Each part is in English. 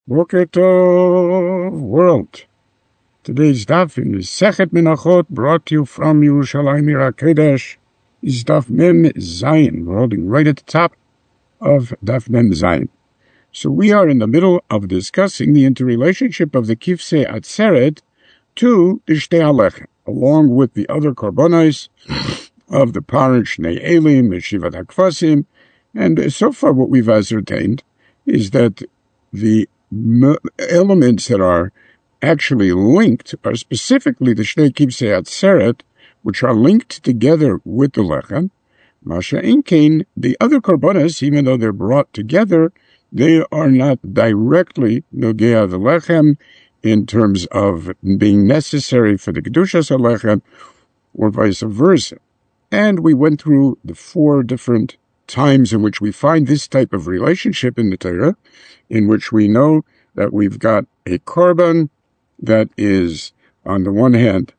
Boker Tov, world. Today's daf in Sechet Menachot, brought to you from Yerushalayim Ir HaKodesh, is daf Mem Zayin. We're holding right at the top of daf Mem Zayin. So we are in the middle of discussing the interrelationship of the Kifsei Atzeret to the Shtei HaLechem, along with the other korbanos of the Parish Shnei Elim, Shivat HaKvasim, and so far what we've ascertained is that the elements that are actually linked are specifically the Shnei Kifsei Atzeret, which are linked together with the Lechem. Masha Inkein, the other korbanos, even though they're brought together, they are not directly Nogea the Lechem in terms of being necessary for the Kedushas HaLechem, or vice versa. And we went through the four different times in which we find this type of relationship in the Torah, in which we know that we've got a korban that is, on the one hand,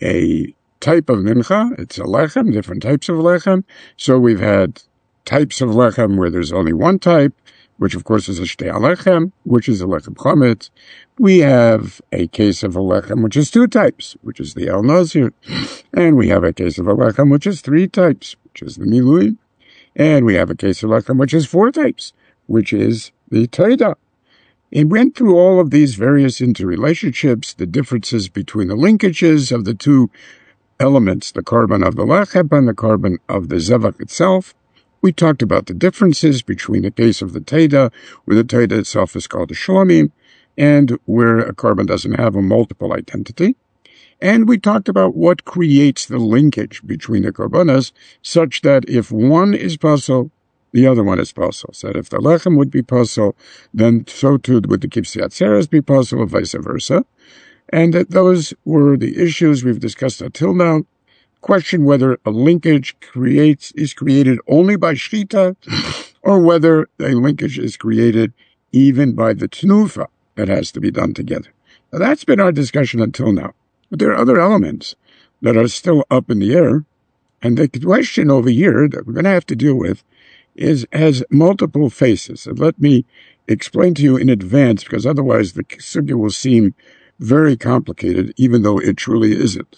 a type of mincha. It's a lechem, different types of lechem. So we've had types of lechem where there's only one type, which of course is a shtei alechem, which is a lechem chametz. We have a case of a lechem which is two types, which is the el nazir, and we have a case of a lechem which is three types, which is the miluim, and we have a case of lechem which is four types, which is the toida. It went through all of these various interrelationships, the differences between the linkages of the two elements, the korban of the lechem and the korban of the zevach itself. We talked about the differences between the case of the Teda, where the Teda itself is called a Shlomim, and where a korban doesn't have a multiple identity. And we talked about what creates the linkage between the korbanos, such that if one is puzzle, the other one is puzzle. So that if the lechem would be puzzle, then so too would the Kifsei Atzeret be puzzle, or vice versa. And that those were the issues we've discussed until now. Question whether a linkage is created only by shchita, or whether a linkage is created even by the tnufa that has to be done together. Now, that's been our discussion until now. But there are other elements that are still up in the air, and the question over here that we're going to have to deal with has multiple faces. And let me explain to you in advance, because otherwise the sugya will seem very complicated, even though it truly isn't.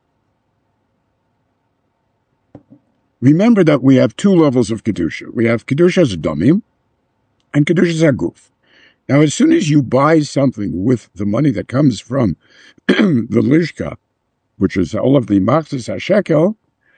Remember that we have two levels of Kedusha. We have Kedushas Damim and Kedushas Haguf. Now, as soon as you buy something with the money that comes from the Lishka, which is all of the Machzis HaShekel,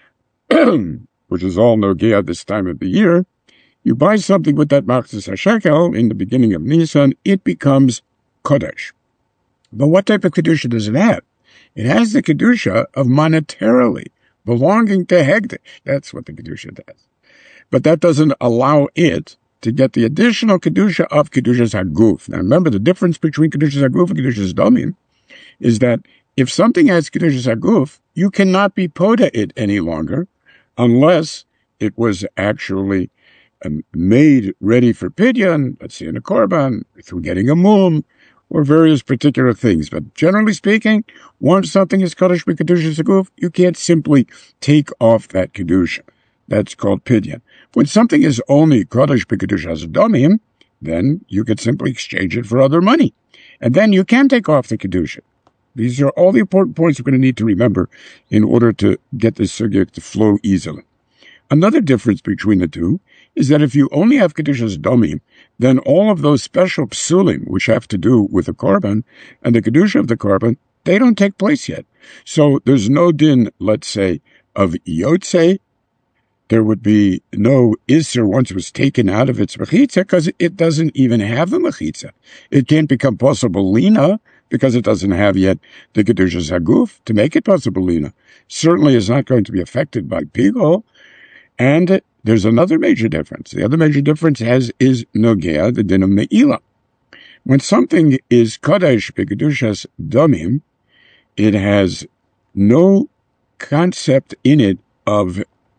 which is all Nogea this time of the year, you buy something with that Machzis HaShekel in the beginning of Nisan, it becomes Kodesh. But what type of Kedusha does it have? It has the Kedusha of monetarily belonging to Hegdish. That's what the Kedusha does. But that doesn't allow it to get the additional Kedusha of Kedushas Haguf. Now remember, the difference between Kedushas Haguf and Kedushas Damim is that if something has Kedushas Haguf, you cannot be poda it any longer unless it was actually made ready for Pidyon, let's say in a korban, through getting a mum, or various particular things. But generally speaking, once something is Kodesh b'Kedushas Haguf, you can't simply take off that Kedusha. That's called Pidyon. When something is only Kodesh b'Kedushas Damim, then you could simply exchange it for other money. And then you can take off the Kedusha. These are all the important points we're going to need to remember in order to get this sugya to flow easily. Another difference between the two is that if you only have Kedushas Damim, then all of those special psulim, which have to do with the korban and the Kedusha of the korban, they don't take place yet. So there's no din, let's say, of Yotze. There would be no Isser once it was taken out of its Mechitza, because it doesn't even have a Mechitza. It can't become possible Lina, because it doesn't have yet the Kedushas Haguf to make it possible Lina. Certainly is not going to be affected by Pigol. And there's another major difference. The other major difference is Nogea, the din of Me'ila. When something is Kodesh b'Kedushas Damim, it has no concept in it of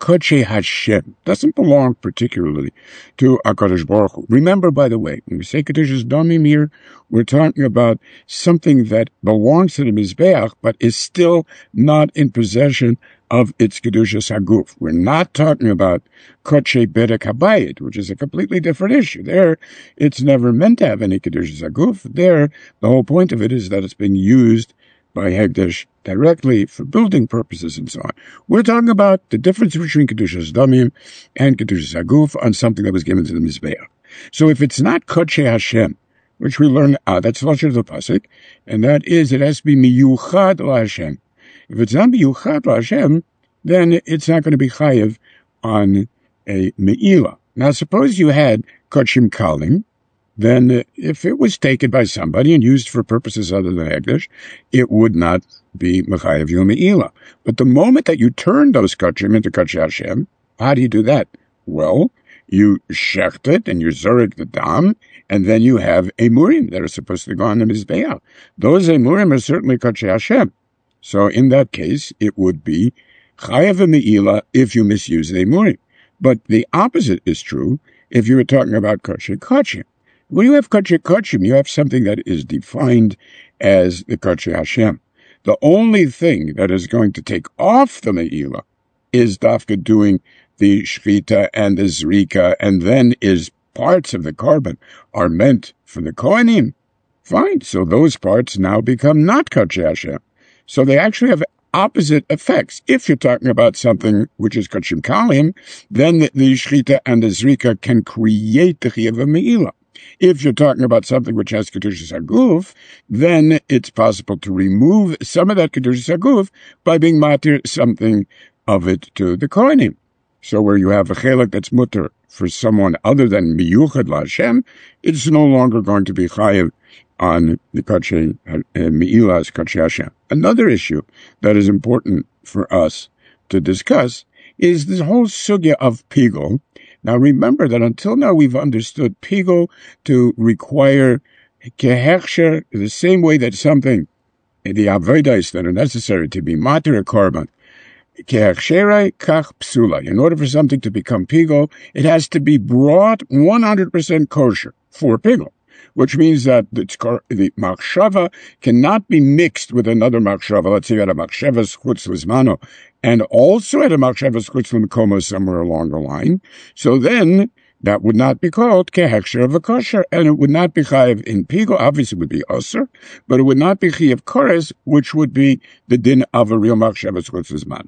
Kodesh Hashem. Doesn't belong particularly to HaKadosh Baruch Hu. Remember, by the way, when we say Kedushas Damim here, we're talking about something that belongs to the Mizbeach, but is still not in possession of its Kedushas Haguf. We're not talking about Kodesh Bedek Habayit, which is a completely different issue. There, it's never meant to have any Kedushas Haguf. There, the whole point of it is that it's being used by Hekdesh directly for building purposes and so on. We're talking about the difference between Kedushas Damim and Kedushas Haguf on something that was given to the Mizbeach. So if it's not Kodesh Hashem, which we learn, that's Lashon of the Pasuk, and that is, it has to be Miyuchad LaHashem. If it's not Miyuchad LaHashem, then it's not going to be Chayev on a Me'ilah. Now suppose you had Kodshim Kalim, then if it was taken by somebody and used for purposes other than Hekdesh, it would not be Mechayev Yom Me'ilah. But the moment that you turn those Kodshim into Kodesh Hashem, how do you do that? Well, you shecht it and you zurek the dam, and then you have emurim that are supposed to go on the Mizbeach. Those emurim are certainly Kodesh Hashem. So in that case, it would be Chayev Me'ilah if you misuse the emurim. But the opposite is true if you were talking about Kodesh Kodshim. When you have Kodesh Kodshim, you have something that is defined as the Kodesh Hashem. The only thing that is going to take off the Me'ilah is Dafka doing the Shchita and the Zrika, and then is parts of the carbon are meant for the Kohanim. Fine, so those parts now become not Kodesh Hashem. So they actually have opposite effects. If you're talking about something which is Kodshim Kalim, then the Shchita and the Zrika can create the Chiyuv Me'ilah. If you're talking about something which has Kedushas Haguf, then it's possible to remove some of that Kedushas Haguf by being matir something of it to the Kohanim. So where you have a chelak that's mutter for someone other than Miyuchad LaHashem, it's no longer going to be chayev on the Kodesh Me'ilah as Kodesh Hashem. Another issue that is important for us to discuss is this whole sugya of Pigul. Now remember that until now we've understood Pigul to require kehechsher the same way that something, the avodas that are necessary to be matir a korban, kehechsherai kach psula. In order for something to become Pigul, it has to be brought 100% kosher for Pigul, which means that the machshava cannot be mixed with another machshava. Let's say you had a machshava schutz lizmano, and also had a machshava schutz l'mekomo somewhere along the line. So then, that would not be called kehechsher of a kosher, and it would not be chayiv in Pigul. Obviously, it would be osir, but it would not be chayiv kores, which would be the din of a real machshava schutz lizmano.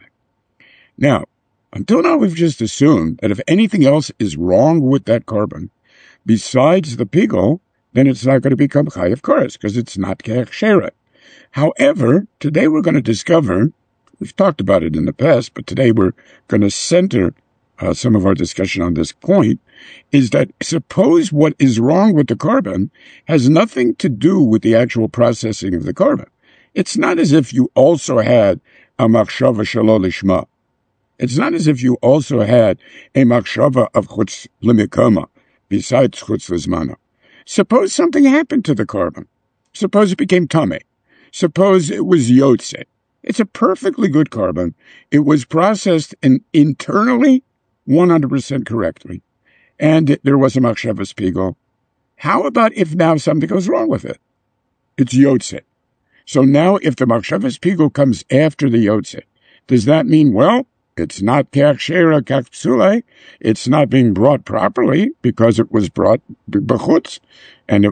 Now, until now, we've just assumed that if anything else is wrong with that carbon, besides the Pigul, then it's not going to become chayiv kores, because it's not kehechsher. However, today we're going to discover, we've talked about it in the past, but today we're going to center some of our discussion on this point, is that suppose what is wrong with the carbon has nothing to do with the actual processing of the carbon. It's not as if you also had a machshava shelo lishma. It's not as if you also had a machshava of chutz l'mikama, besides chutz l'zmano. Suppose something happened to the carbon. Suppose it became tameh. Suppose it was yotze. It's a perfectly good carbon. It was processed internally 100% correctly. And there was a machshavas Pigul. How about if now something goes wrong with it? It's yotze. So now if the machshavas Pigul comes after the yotze, does that mean, well, it's not kehechsher kach psula, it's not being brought properly because it was brought b'chutz, and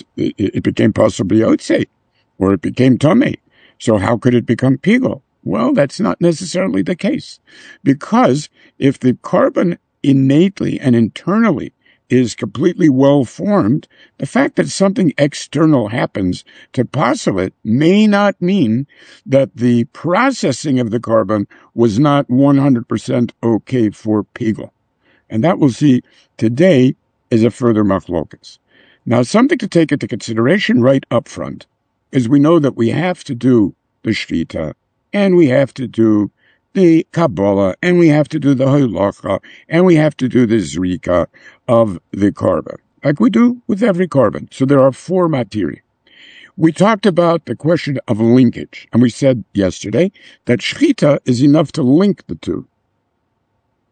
it became possibly yotze, or it became tameh. So how could it become Pigul? Well, that's not necessarily the case, because if the carbon innately and internally is completely well formed, the fact that something external happens to possible it may not mean that the processing of the carbon was not 100% okay for Pigul. And that we'll see today is a further machlokas. Now, something to take into consideration right up front is we know that we have to do the shvita, and we have to do the Kabbalah, and we have to do the halacha, and we have to do the zrika of the carbon, like we do with every carbon. So there are 4 materia. We talked about the question of linkage, and we said yesterday that shchita is enough to link the two.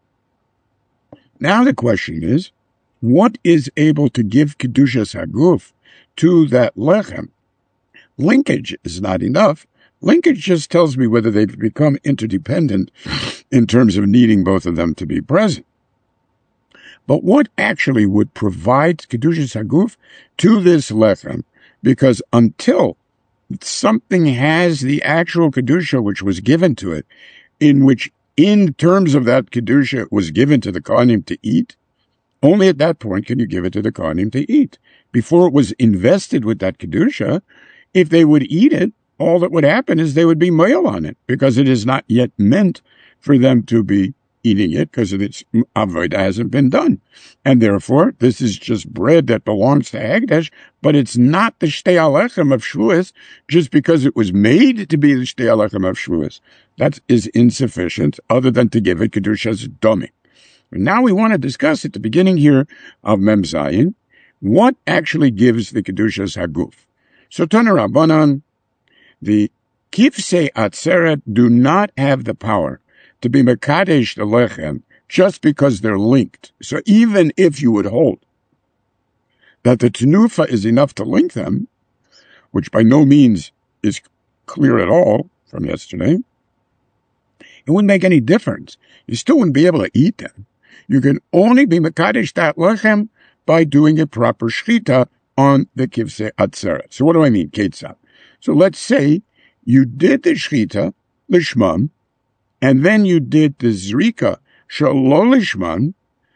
Now the question is, what is able to give Kedushas Haguf to that lechem? Linkage is not enough. Linkage just tells me whether they've become interdependent in terms of needing both of them to be present. But what actually would provide Kedushas Haguf to this lechem? Because until something has the actual Kedusha which was given to it, in which in terms of that Kedusha it was given to the Kohanim to eat, only at that point can you give it to the Kohanim to eat. Before it was invested with that Kedusha, if they would eat it, all that would happen is they would be moil on it, because it is not yet meant for them to be eating it, because its avodah hasn't been done. And therefore, this is just bread that belongs to Hagdash, but it's not the Shtei Alechem of Shavuos, just because it was made to be the Shtei Alechem of Shavuos. That is insufficient, other than to give it Kedushas Domi. Now we want to discuss at the beginning here of Mem Zayin, what actually gives the Kedushas Haguf. So Tana Rabbanan, the Kifsei Atzeret do not have the power to be Mekadesh the Lechem just because they're linked. So even if you would hold that the Tenufa is enough to link them, which by no means is clear at all from yesterday, it wouldn't make any difference. You still wouldn't be able to eat them. You can only be Mekadesh that Lechem by doing a proper Shchita on the Kifsei Atzeret. So what do I mean, Ketzad? So let's say you did the Shchita, Lishman, and then you did the Zrika, Shalol Lishman.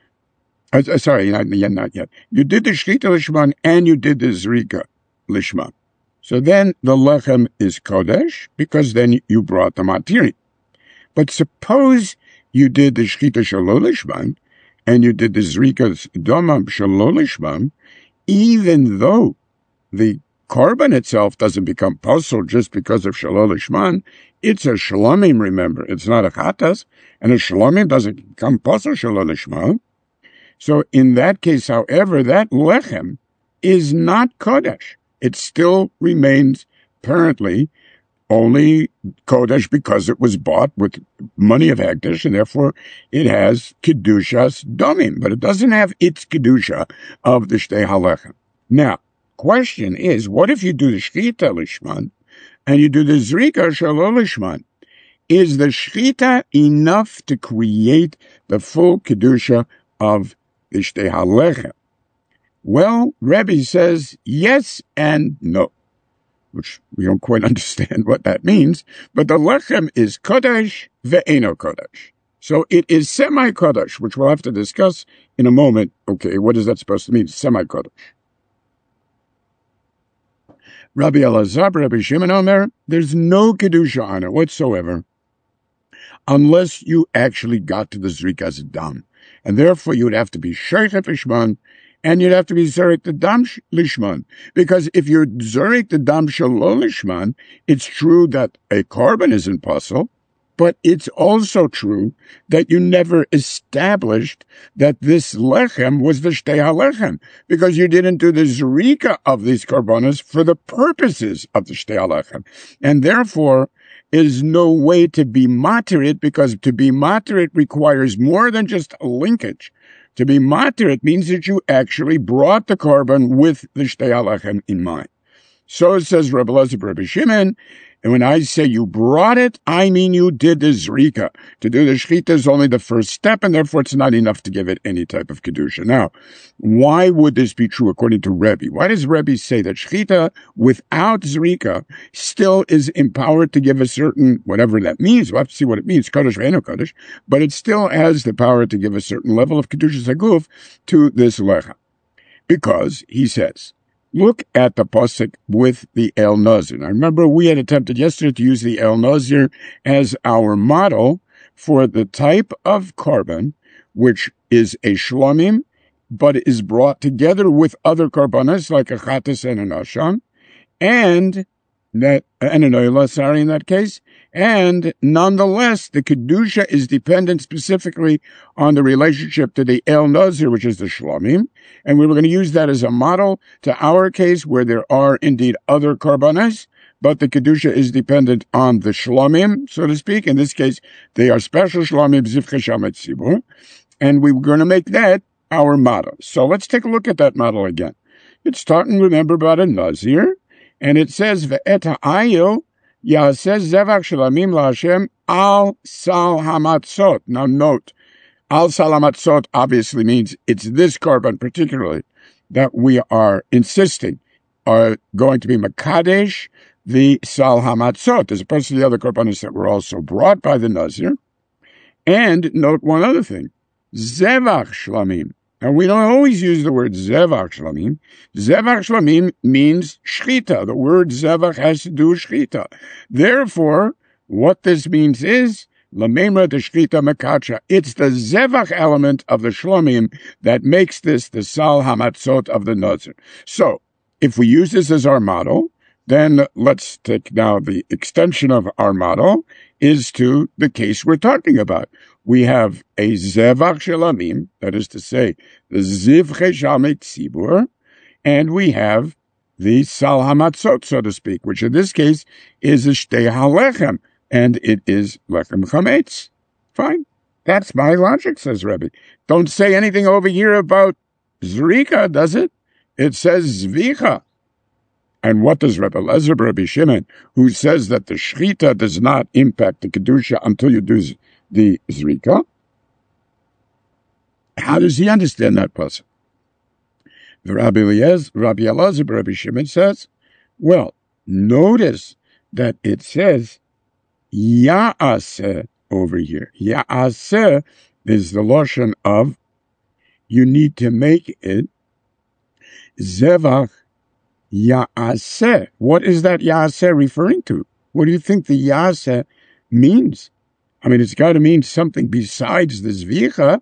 Sorry, not yet. You did the Shchita Lishman and you did the Zrika Lishman. So then the Lechem is Kodesh, because then you brought the Matiri. But suppose you did the Shchita Shalol Lishman and you did the Zrika Domam Shalol Lishman, even though the Korban itself doesn't become puzzle just because of Shalol Lishman, it's a Shalomim, remember. It's not a Chatas, and a Shalomim doesn't become puzzle Shalol Lishman. So in that case, however, that Lechem is not Kodesh. It still remains apparently only Kodesh because it was bought with money of Hagdash, and therefore it has Kedushas Domim, but it doesn't have its Kedusha of the Shtei HaLechem. Now, question is, what if you do the Shchita Lishman and you do the Zrika Shalol Lishman? Is the Shchita enough to create the full Kedusha of the Shtei HaLechem? Well, Rebbe says yes and no, which we don't quite understand what that means, but the Lechem is Kodesh ve'eno Kodesh. So it is semi-Kodesh, which we'll have to discuss in a moment. Okay, what is that supposed to mean, semi-Kodesh? Rabbi Elazar, Rabbi Shimon Omer, there's no Kedusha on it whatsoever unless you actually got to the Zrikas Dam. And therefore you would have to be Sheikhet Lishman, and you'd have to be Zorik the Dam Lishman. Because if you're Zorik the Dam Shalol Lishman, it's true that a Korban is impossible, but it's also true that you never established that this lechem was the Shtei HaLechem, because you didn't do the zrika of these korbanos for the purposes of the Shtei HaLechem. And therefore, is no way to be matir, because to be matir requires more than just a linkage. To be matir means that you actually brought the korban with the Shtei HaLechem in mind. So it says Rabbi Elazar, Rabbi Shimon, and when I say you brought it, I mean you did the zrika. To do the shchita is only the first step, and therefore it's not enough to give it any type of kedusha. Now, why would this be true according to Rebbe? Why does Rebbe say that shchita without zrika still is empowered to give a certain, whatever that means, we'll have to see what it means, kodesh ve'eno kodesh, but it still has the power to give a certain level of kedusha zaguf to this lecha? Because, he says, look at the pasuk with the El Nazir. Now, remember, we had attempted yesterday to use the El Nazir as our model for the type of korban, which is a shlomim, but is brought together with other korbanos, like a chatas and an asham, and an oila, in that case, and nonetheless, the kedusha is dependent specifically on the relationship to the El Nazir, which is the shlomim, and we were going to use that as a model to our case, where there are indeed other korbanos, but the kedusha is dependent on the shlomim, so to speak. In this case, they are special shlomim zivcha shamet tzibur, And we were going to make that our model. So let's take a look at that model again. It's starting, remember, about a Nazir. And it says, Ve'et ha'ayil ya'aseh zevach shlamim la'Hashem al sal hamatzot. Now note, al sal hamatzot obviously means it's this korban particularly that we are insisting are going to be makadesh, the sal hamatzot, as opposed to the other korbanos that were also brought by the Nazir. And note one other thing, zevach shlamim. Now, we don't always use the word zevach shlamim. Zevach shlamim means shchita. The word zevach has to do with shchita. Therefore, what this means is, lamemra de shchita mekacha. It's the zevach element of the shlamim that makes this the sal hamatzot of the Nazir. So, if we use this as our model, then let's take now the extension of our model is to the case we're talking about. We have a zevach shelamim, that is to say, the zivche shalmei tzibur, and we have the sal hamatzot, so to speak, which in this case is a shtei halechem, and it is lechem chametz. Fine. That's my logic, says Rebbe. Don't say anything over here about zrika, does it? It says zvicha. And what does Rebbe Lezer Rebbe Shimon, who says that the shchita does not impact the kedusha until you do the zrika? How does he understand that pasuk? The Rabbi Elazar Rebbe Shimon says, well, notice that it says ya'aseh over here. Ya'aseh is the lashon of you need to make it zevach ya'aseh. What is that ya'aseh referring to? What do you think the ya'aseh means? I mean, it's got to mean something besides the zvicha.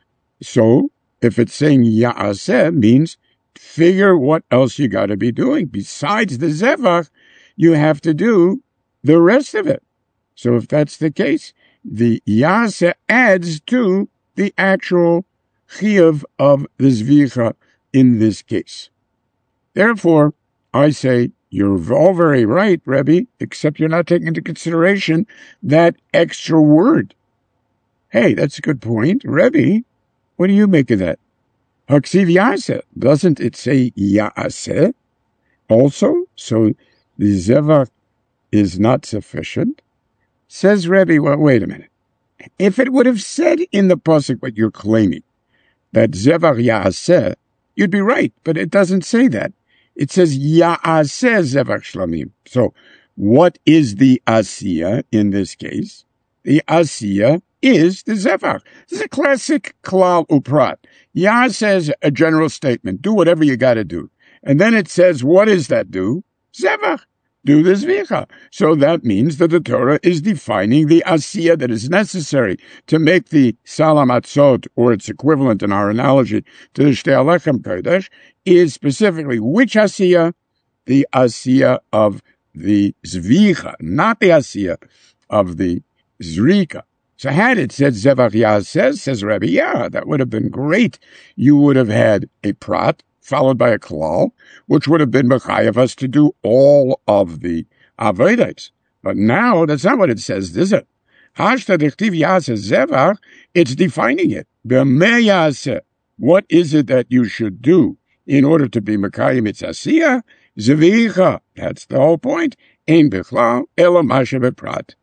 So, if it's saying ya'aseh, means figure what else you got to be doing. Besides the zevach, you have to do the rest of it. So, if that's the case, the ya'aseh adds to the actual chiyuv of the zvicha in this case. Therefore, I say, you're all very right, Rebbe, except you're not taking into consideration that extra word. Hey, that's a good point. Rebbe, what do you make of that? Haksiv ya'aseh. Doesn't it say ya'aseh also? So the zevach is not sufficient. Says Rebbe, well, wait a minute. If it would have said in the pasuk what you're claiming, that zevach ya'aseh, you'd be right, but it doesn't say that. It says ya'aseh zevach shlamim. So, what is the asiyah in this case? The asiyah is the zevach. This is a classic klal uprat. Yah says a general statement, do whatever you got to do. And then it says, what does that do? Zevach. Do the zvicha. So that means that the Torah is defining the asiyah that is necessary to make the sal hamatzot, or its equivalent in our analogy to the shtei halechem kodesh, is specifically which asiyah? The asiyah of the zvicha, not the asiyah of the zrika. So had it said zevach ya'aseh, says Rebbe, yeah, that would have been great. You would have had a prat, followed by a klal, which would have been mechayev us to do all of the avodas. But now, that's not what it says, is it? Hashta dechtiv ya'aseh zevach, it's defining it. B'meh ya'aseh. What is it that you should do in order to be mekayim its asiyah? Zvicha. That's the whole point. Ein bichlal ela mashe beprat.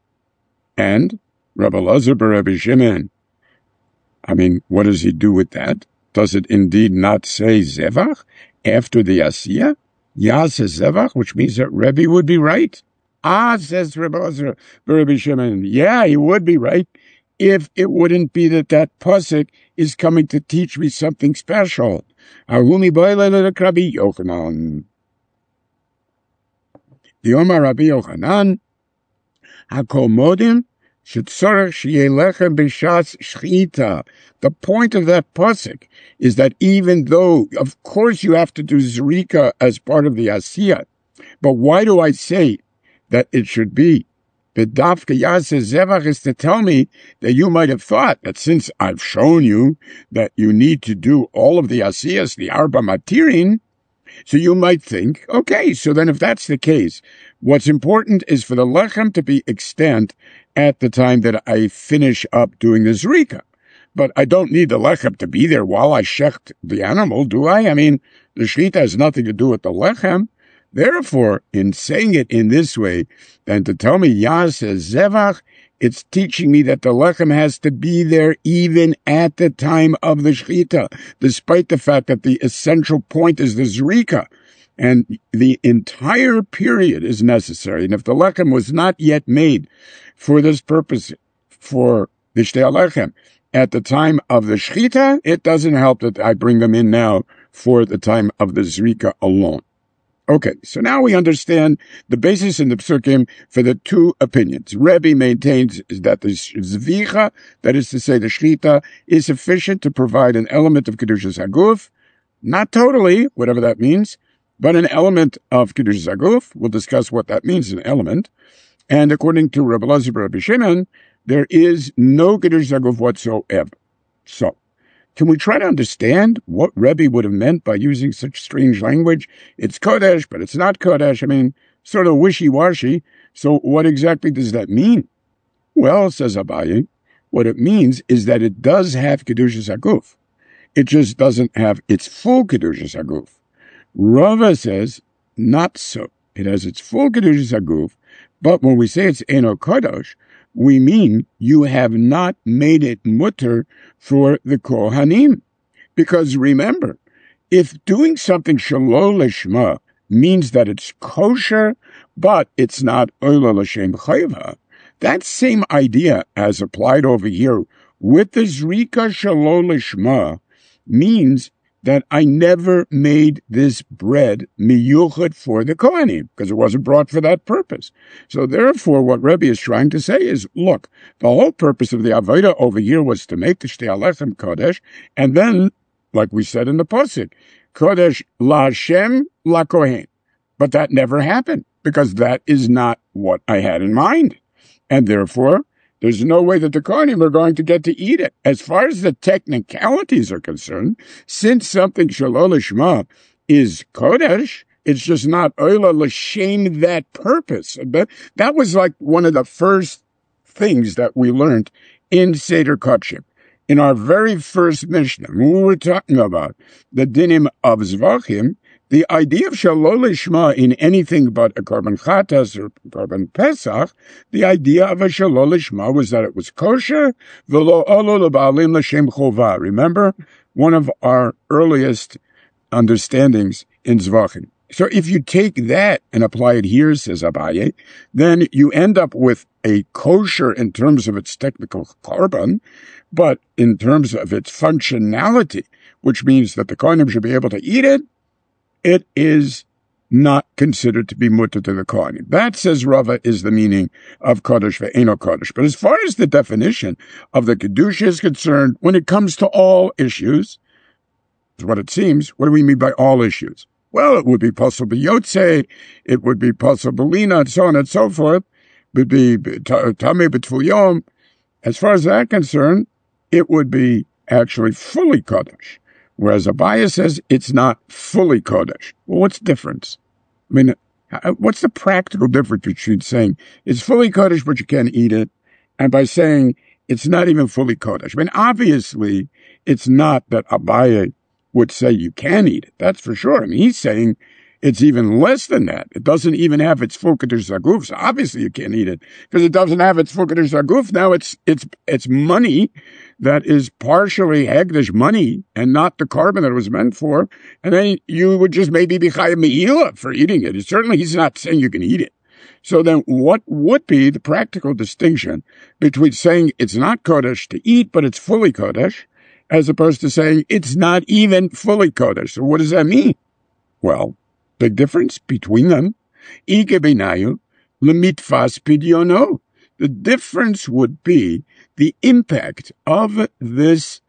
And Rabbi Elazar Rebbe Shimon, I mean, what does he do with that? Does it indeed not say zevach after the asiyah? Ya'aseh zevach, which means that Rebbe would be right. Says Rabbi Elazar Rebbe Shimon, yeah, he would be right if it wouldn't be that pasuk is coming to teach me something special. Ahumi boile Rabbi Yochanan. The Omar Rabbi Yochanan, hakol modim shetzorach sheyeh lechem b'shas shchita. The point of that pasuk is that even though, of course, you have to do zrika as part of the asiyah, but why do I say that it should be b'dafka ya'aseh zevach is to tell me that you might have thought that since I've shown you that you need to do all of the asiyahs, the arba matirin, so you might think, okay, so then if that's the case, what's important is for the lechem to be extant at the time that I finish up doing the zrika. but I don't need the lechem to be there while I shecht the animal, do I? I mean, the shechita has nothing to do with the lechem. Therefore, in saying it in this way, then to tell me Yah says zevach, it's teaching me that the lechem has to be there even at the time of the shechita, despite the fact that the essential point is the zrika. And the entire period is necessary. And if the lechem was not yet made for this purpose, for the shtei lechem, at the time of the shechita, it doesn't help that I bring them in now for the time of the zrika alone. Okay, so now we understand the basis in the psukim for the two opinions. Rebbe maintains that the zvicha, that is to say the shechita, is sufficient to provide an element of kedushas haguf, not totally, whatever that means, but an element of kedushas haguf. We'll discuss what that means, an element. And according to Rabbi Elazar Rabbi Shimon, there is no kedushas haguf whatsoever. So, can we try to understand what Rebbe would have meant by using such strange language? It's Kodesh, but it's not Kodesh. I mean, sort of wishy-washy. So what exactly does that mean? Well, says Abaye, what it means is that it does have Kedushas Haguf. It just doesn't have its full Kedushas Haguf. Rava says, not so. It has its full Kedushas Haguf, but when we say it's Eno Kodesh, we mean you have not made it mutter for the Kohanim. Because remember, if doing something shelo lishma means that it's kosher, but it's not oila l'shem chayva, that same idea as applied over here with the zrika shelo lishma means that I never made this bread miyuchad for the Kohanim, because it wasn't brought for that purpose. So therefore, what Rebbe is trying to say is, look, the whole purpose of the Avodah over here was to make the Shtei Alechem Kodesh, and then, like we said in the Pasuk, Kodesh la Hashem la Kohen. But that never happened, because that is not what I had in mind. And therefore, there's no way that the Kohanim are going to get to eat it. As far as the technicalities are concerned, since something shelo lishma is kodesh, it's just not oila l'shem that purpose. But that was like one of the first things that we learned in Seder Kotshim. In our very first Mishnah, when we were talking about the dinim of Zvachim, the idea of shelo lishma in anything but a korban chatas or korban pesach, the idea of a shelo lishma was that it was kosher, v'lo olo leba'alim l'shem chova. Remember, one of our earliest understandings in Zvachim. So if you take that and apply it here, says Abaye, then you end up with a kosher in terms of its technical korban, but in terms of its functionality, which means that the kohanim should be able to eat it, it is not considered to be mutter to the Kohanim. That, says Rava, is the meaning of Kodesh ve'eno Kodesh. But as far as the definition of the Kedusha is concerned, when it comes to all issues, is what it seems. What do we mean by all issues? Well, it would be possible Yotze, it would be possible Lina, and so on and so forth. It would be Tameh B'Tful Yom. As far as that concerned, it would be actually fully Kodesh. Whereas Abaye says it's not fully Kodesh. Well, what's the difference? I mean, what's the practical difference between saying it's fully Kodesh but you can't eat it, and by saying it's not even fully Kodesh? I mean, obviously, it's not that Abaye would say you can eat it. That's for sure. I mean, he's saying it's even less than that. It doesn't even have its full Kedushas Haguf, so obviously you can't eat it because it doesn't have its full Kedushas Haguf. Now it's money that is partially Hegdish money and not the carbon that it was meant for. And then you would just maybe be Chayim Me'ila for eating it. Certainly he's not saying you can eat it. So then what would be the practical distinction between saying it's not Kodesh to eat, but it's fully Kodesh, as opposed to saying it's not even fully Kodesh? So what does that mean? Well, big difference between them. Ike benayu lemitfas pidyono. The difference would be the impact of this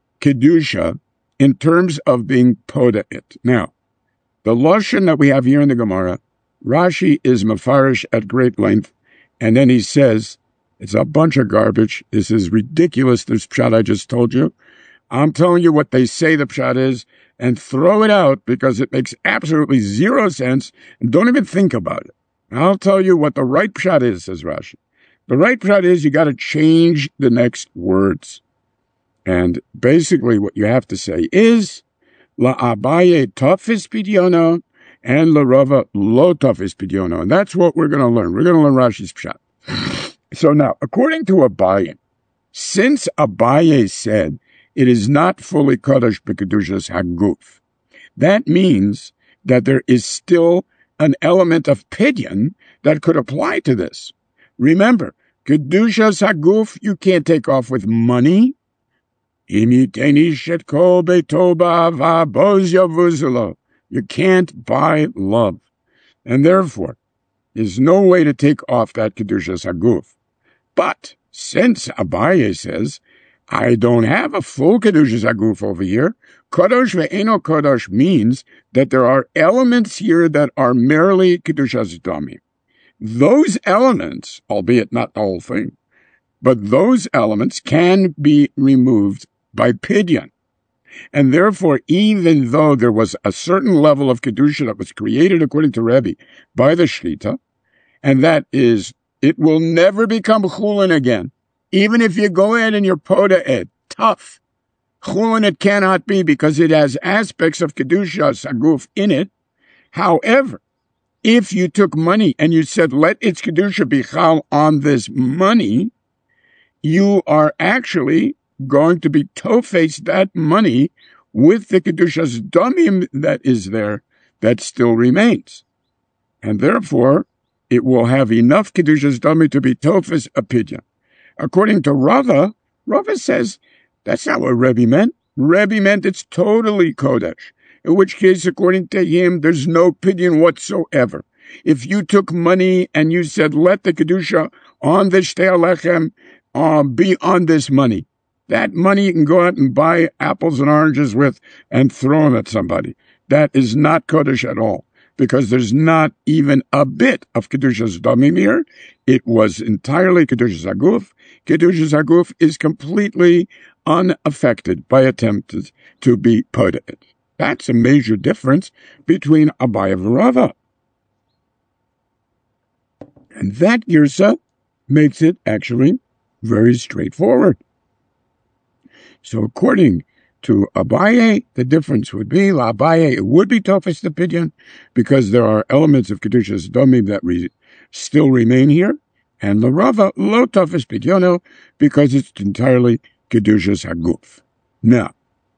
Kedusha in terms of being poda it. Now, the lashon that we have here in the Gemara, Rashi is mafarish at great length, and then he says, it's a bunch of garbage. This is ridiculous, this pshat I just told you. I'm telling you what they say the pshat is, and throw it out because it makes absolutely zero sense, and don't even think about it. I'll tell you what the right pshat is, says Rashi. The right pshat is you got to change the next words. And basically what you have to say is, La Abaye tofis pidyono, and La Rava lo tofis pidyono. And that's what we're going to learn. We're going to learn Rashi's pshat. So now, according to Abaye, since Abaye said it is not fully Kodesh b'Kedushas Haguf, that means that there is still an element of pidyon that could apply to this. Remember, Kedushas Haguf you can't take off with money. You can't buy love. And therefore, there's no way to take off that Kedushas Haguf. But since Abaye says, I don't have a full Kedushas Haguf over here, Kodosh ve'eno Kodosh means that there are elements here that are merely Kedushas Damim. Those elements, albeit not the whole thing, but those elements can be removed by pidyon. And therefore, even though there was a certain level of Kedusha that was created according to Rebbe by the Shlita, and that is, it will never become chulin again. Even if you go in and you're poda ed, tough. Chulin it cannot be because it has aspects of Kedusha Saguf in it. However, if you took money and you said, let its Kedusha be chal on this money, you are actually going to be tofes that money with the Kedushas Damim that is there that still remains. And therefore, it will have enough Kedushas Damim to be tofes a pidyon. According to Rava, Rava says, that's not what Rebbe meant. Rebbe meant it's totally Kodesh. In which case, according to him, there's no pidyon whatsoever. If you took money and you said, let the Kedusha on the Shtei Alechem be on this money, that money you can go out and buy apples and oranges with and throw them at somebody. That is not Kodesh at all, because there's not even a bit of Kedushas Damim here. It was entirely Kedushas Haguf. Kedushas Haguf is completely unaffected by attempts to be put in. That's a major difference between Abaye and Rava. And that Girsa makes it actually very straightforward. So according to Abaye, the difference would be, La Abaye, it would be Tofes the Pidyon, because there are elements of Kedushas Damim that still remain here, and La Rava, Lo Tofes Pidyono, because it's entirely Kedushas Haguf. Now,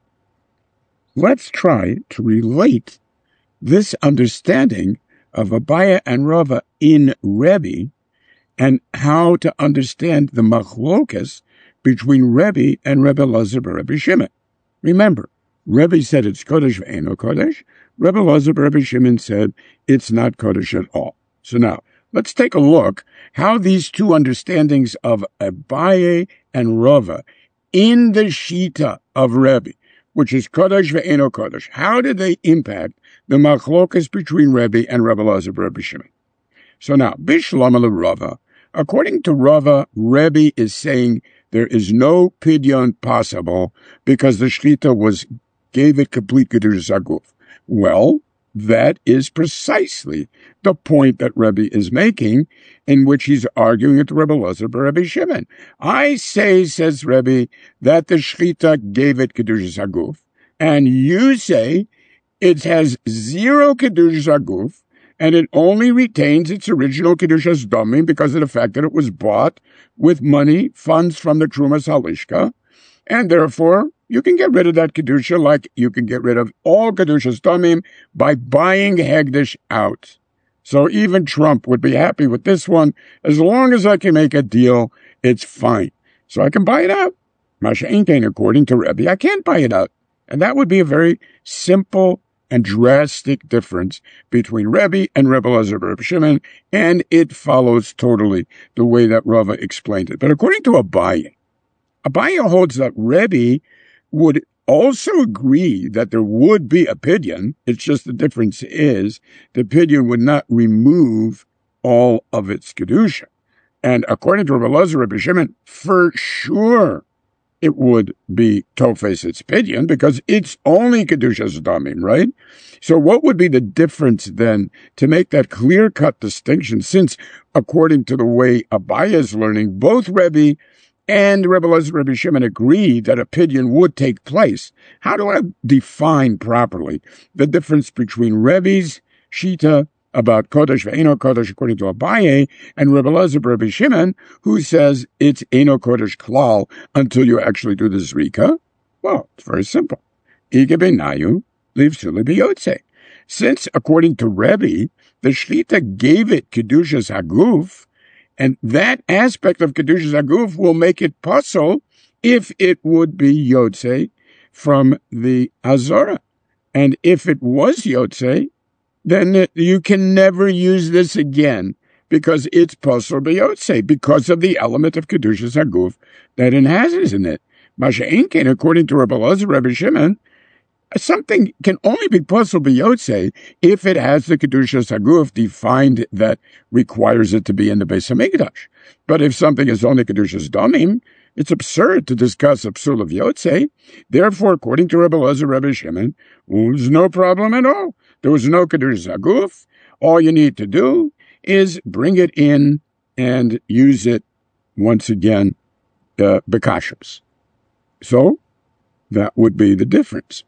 let's try to relate this understanding of Abaye and Rava in Rebbe, and how to understand the machlokas between Rebbe and Rebbe Elazar bar Rebbe Shimon. Remember, Rebbe said it's Kodesh ve'eno Kodesh. Rebbe Elazar bar Rebbe Shimon said it's not Kodesh at all. So now, let's take a look how these two understandings of Abaye and Rava in the Shita of Rebbe, which is Kodesh ve'eno Kodesh, how did they impact the machlokas between Rebbe and Rebbe Elazar bar Rebbe Shimon? So now, Bishlam Rava, according to Rava, Rebbe is saying there is no pidyon possible because the Shlita gave it complete Kedushas Haguf. Well, that is precisely the point that Rebbe is making, in which he's arguing with Rebbe Elazar bar Rebbe Shimon. I say, says Rebbe, that the Shlita gave it Kedushas Haguf, and you say it has zero Kedushas Haguf, and it only retains its original Kedushas Damim because of the fact that it was bought with money, funds from the Trumas Halishka, and therefore you can get rid of that Kedusha like you can get rid of all Kedushas Damim by buying Hegdish out. So even Trump would be happy with this one. As long as I can make a deal, it's fine. So I can buy it out. Masha Aintain, according to Rebbe, I can't buy it out. And that would be a very simple and drastic difference between Rebbe and Rebbe Elazar bar Rebbe Shimon, and it follows totally the way that Rava explained it. But according to Abaye, Abaye holds that Rebbe would also agree that there would be a pidyon. It's just the difference is the pidyon would not remove all of its kedusha. And according to Rebbe Elazar bar Rebbe Shimon, for sure it would be tofes its pidyon because it's only kedushas damim, right? So what would be the difference then to make that clear-cut distinction, since according to the way Abaye is learning, both Rebbe and Rebbe Elazar, Rebbe Shimon agreed that a pidyon would take place. How do I define properly the difference between Rebbe's Shita about Kodesh ve'eno Kodesh according to Abaye, and Rebbe Elazar, Rebbe Shimon, who says it's Eno Kodesh Klal until you actually do the Zrika? Well, it's very simple. Ige benayu livsuli biyotze. Since, according to Rebbe, the Shlita gave it Kedushas Haguf, and that aspect of Kedushas Haguf will make it possible if it would be Yotze from the Azora. And if it was Yotze, then you can never use this again because it's possible Yotze because of the element of Kedushas Haguf that it has in it. Masha Inken, according to Rebbe Elazar, Rebbe Shimon, something can only be possible Yotze if it has the Kedushas Haguf defined that requires it to be in the Beis HaMikdash. But if something is only Kedushas Damim, it's absurd to discuss a psul of Yotze. Therefore, according to Rebbe Elazar, Rebbe Shimon, there's no problem at all. There was no Kedushas Haguf. All you need to do is bring it in and use it once again, Bekashos. So, that would be the difference.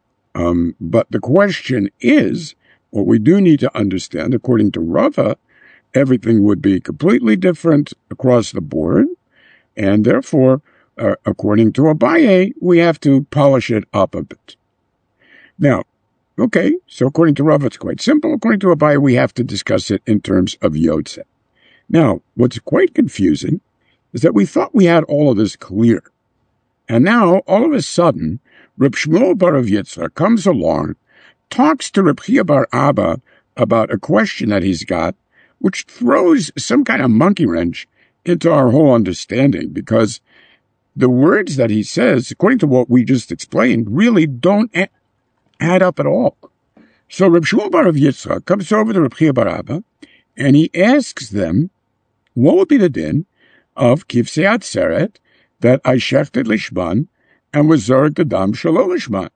But the question is, what we do need to understand, according to Rava, everything would be completely different across the board, and therefore, according to Abaye, we have to polish it up a bit. Now, okay, so according to Rava, it's quite simple. According to Abaye, we have to discuss it in terms of Yotze. Now, what's quite confusing is that we thought we had all of this clear. And now, all of a sudden, Reb Shmuel bar Rav Yitzchak comes along, talks to Reb Chia bar Abba about a question that he's got, which throws some kind of monkey wrench into our whole understanding, because the words that he says, according to what we just explained, really don't add up at all. So Reb Shmuel bar Rav Yitzchak comes over to Reb Chia bar Abba, and he asks them, what would be the din of Kivsei Atzeret that I shechted lishman and was zorek the dam shelo lishman?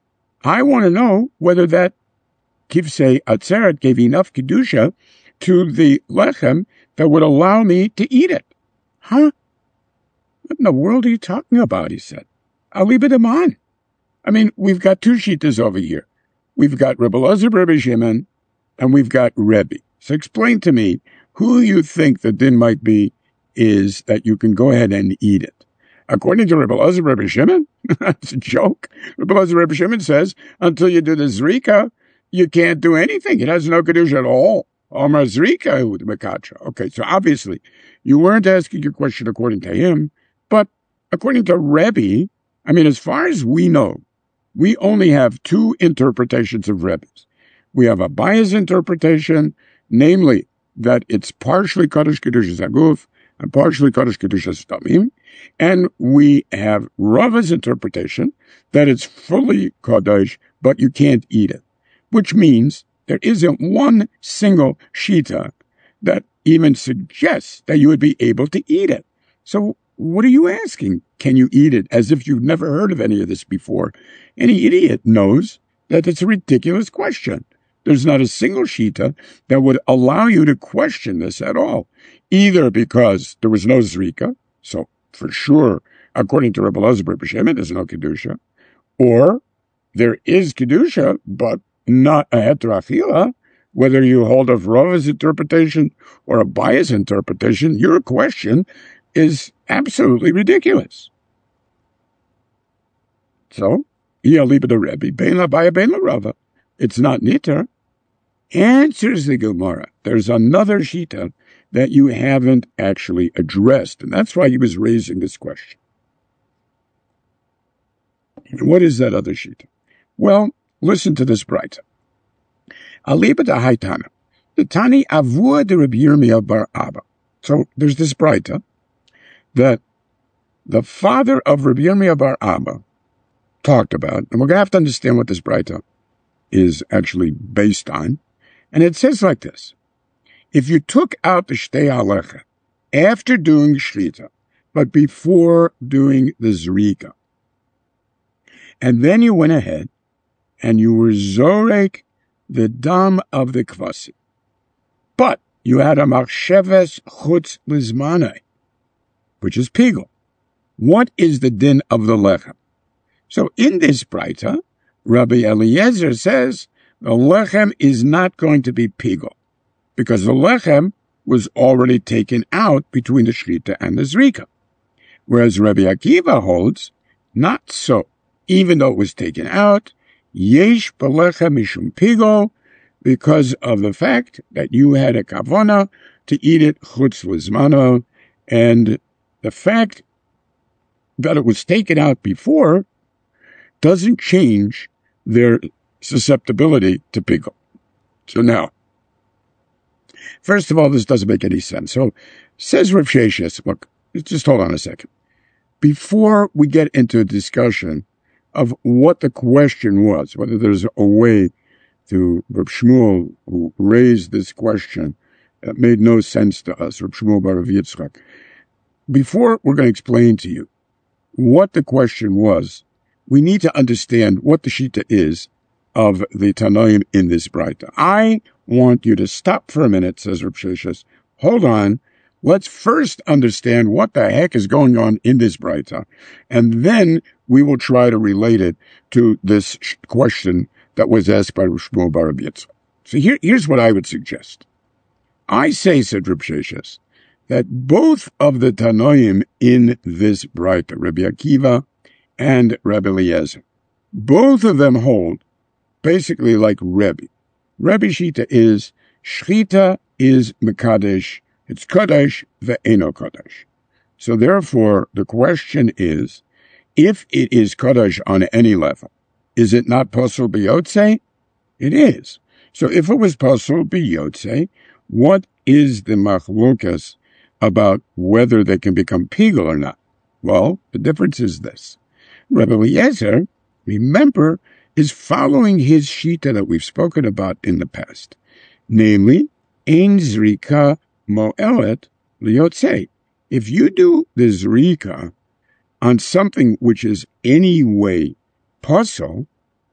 I want to know whether that Kivsei Atzeret gave enough kedusha to the lechem that would allow me to eat it. Huh? What in the world are you talking about? He said. I'll leave it on. I mean, we've got two shitas over here. We've got Rebbe Elazar, Rebbe Shimon, and we've got Rebbe. So explain to me who you think the din might be is that you can go ahead and eat it. According to Rebbe Elazar, Rebbe Shimon, that's a joke. Rebbe Elazar, Rebbe Shimon says, until you do the Zrika, you can't do anything. It has no kedusha at all. Omar Zrika with Mekacha. Okay, so obviously, you weren't asking your question according to him, but according to Rebbe, I mean, as far as we know, we only have two interpretations of Rebbe's. We have Abaye's interpretation, namely that it's partially Kodesh Kedushas Haguf and partially Kodesh Kedushas Damim, and we have Rava's interpretation that it's fully Kodesh, but you can't eat it, which means there isn't one single shita that even suggests that you would be able to eat it. So what are you asking? Can you eat it? As if you've never heard of any of this before. Any idiot knows that it's a ridiculous question. There's not a single shita that would allow you to question this at all, either because there was no zrika, so for sure, according to Rebbe Elazar, Rebbe Shimon, there's no kedusha, or there is kedusha, but not a heterachila. Whether you hold of Rava's interpretation or a biased interpretation, your question is absolutely ridiculous. So, Iyaliba the Rebbe, Bein Labaya, Bein Rava. It's not niter. Answers the Gemara. There's another shita that you haven't actually addressed, and that's why he was raising this question. And what is that other shita? Well, listen to this braita. Aliba da Haitana, the Tani Avua de Rabbi Yirmiyah bar Abba. So there's this braita that the father of Rabbi Yirmiyah bar Abba talked about, and we're going to have to understand what this braita is actually based on. And it says like this: if you took out the shtei halecha after doing shrita, but before doing the zrika, and then you went ahead and you were zorek the dam of the kvasi, but you had a machsheves chutz lizmanai, which is pigel. what is the din of the lechem? So in this Braita, Rabbi Eliezer says the lechem is not going to be pigul, because the lechem was already taken out between the shchita and the zrika. Whereas Rabbi Akiva holds, not so. Even though it was taken out, yesh b'lechem mishum pigul, because of the fact that you had a kavana to eat it chutz lizmano, and the fact that it was taken out before doesn't change their susceptibility to pigul. So now, first of all, this doesn't make any sense. So, says Rav Sheshes, look, just hold on a second. Before we get into a discussion of what the question was, whether there's a way to Rav Shmuel, who raised this question, that made no sense to us, Rav Shmuel bar Rav Yitzchak. Before we're going to explain to you what the question was, we need to understand what the shita is of the Tanoim in this Braita. I want you to stop for a minute, says Rav Sheshes. Hold on. Let's first understand what the heck is going on in this Braita, and then we will try to relate it to this question that was asked by Rav Shmuel bar Rabbi Yitzchak. So here's what I would suggest. I say, said Rav Sheshes, that both of the Tanoim in this Braita, Rabbi Akiva and Rabbi Eliezer, both of them hold basically like Rebbe. Rebbe Shita is, Shchita is Mekadesh, it's Kodesh, ve'eno Kodesh. So therefore, the question is, if it is Kodesh on any level, is it not Posel B'Yotze? It is. So if it was Posel B'Yotze, what is the machlokas about whether they can become pigul or not? Well, the difference is this. Rabbi Eliezer, remember, is following his shita that we've spoken about in the past, namely, ein zrika mo'elet liyotze. If you do the zrika on something which is any way posel,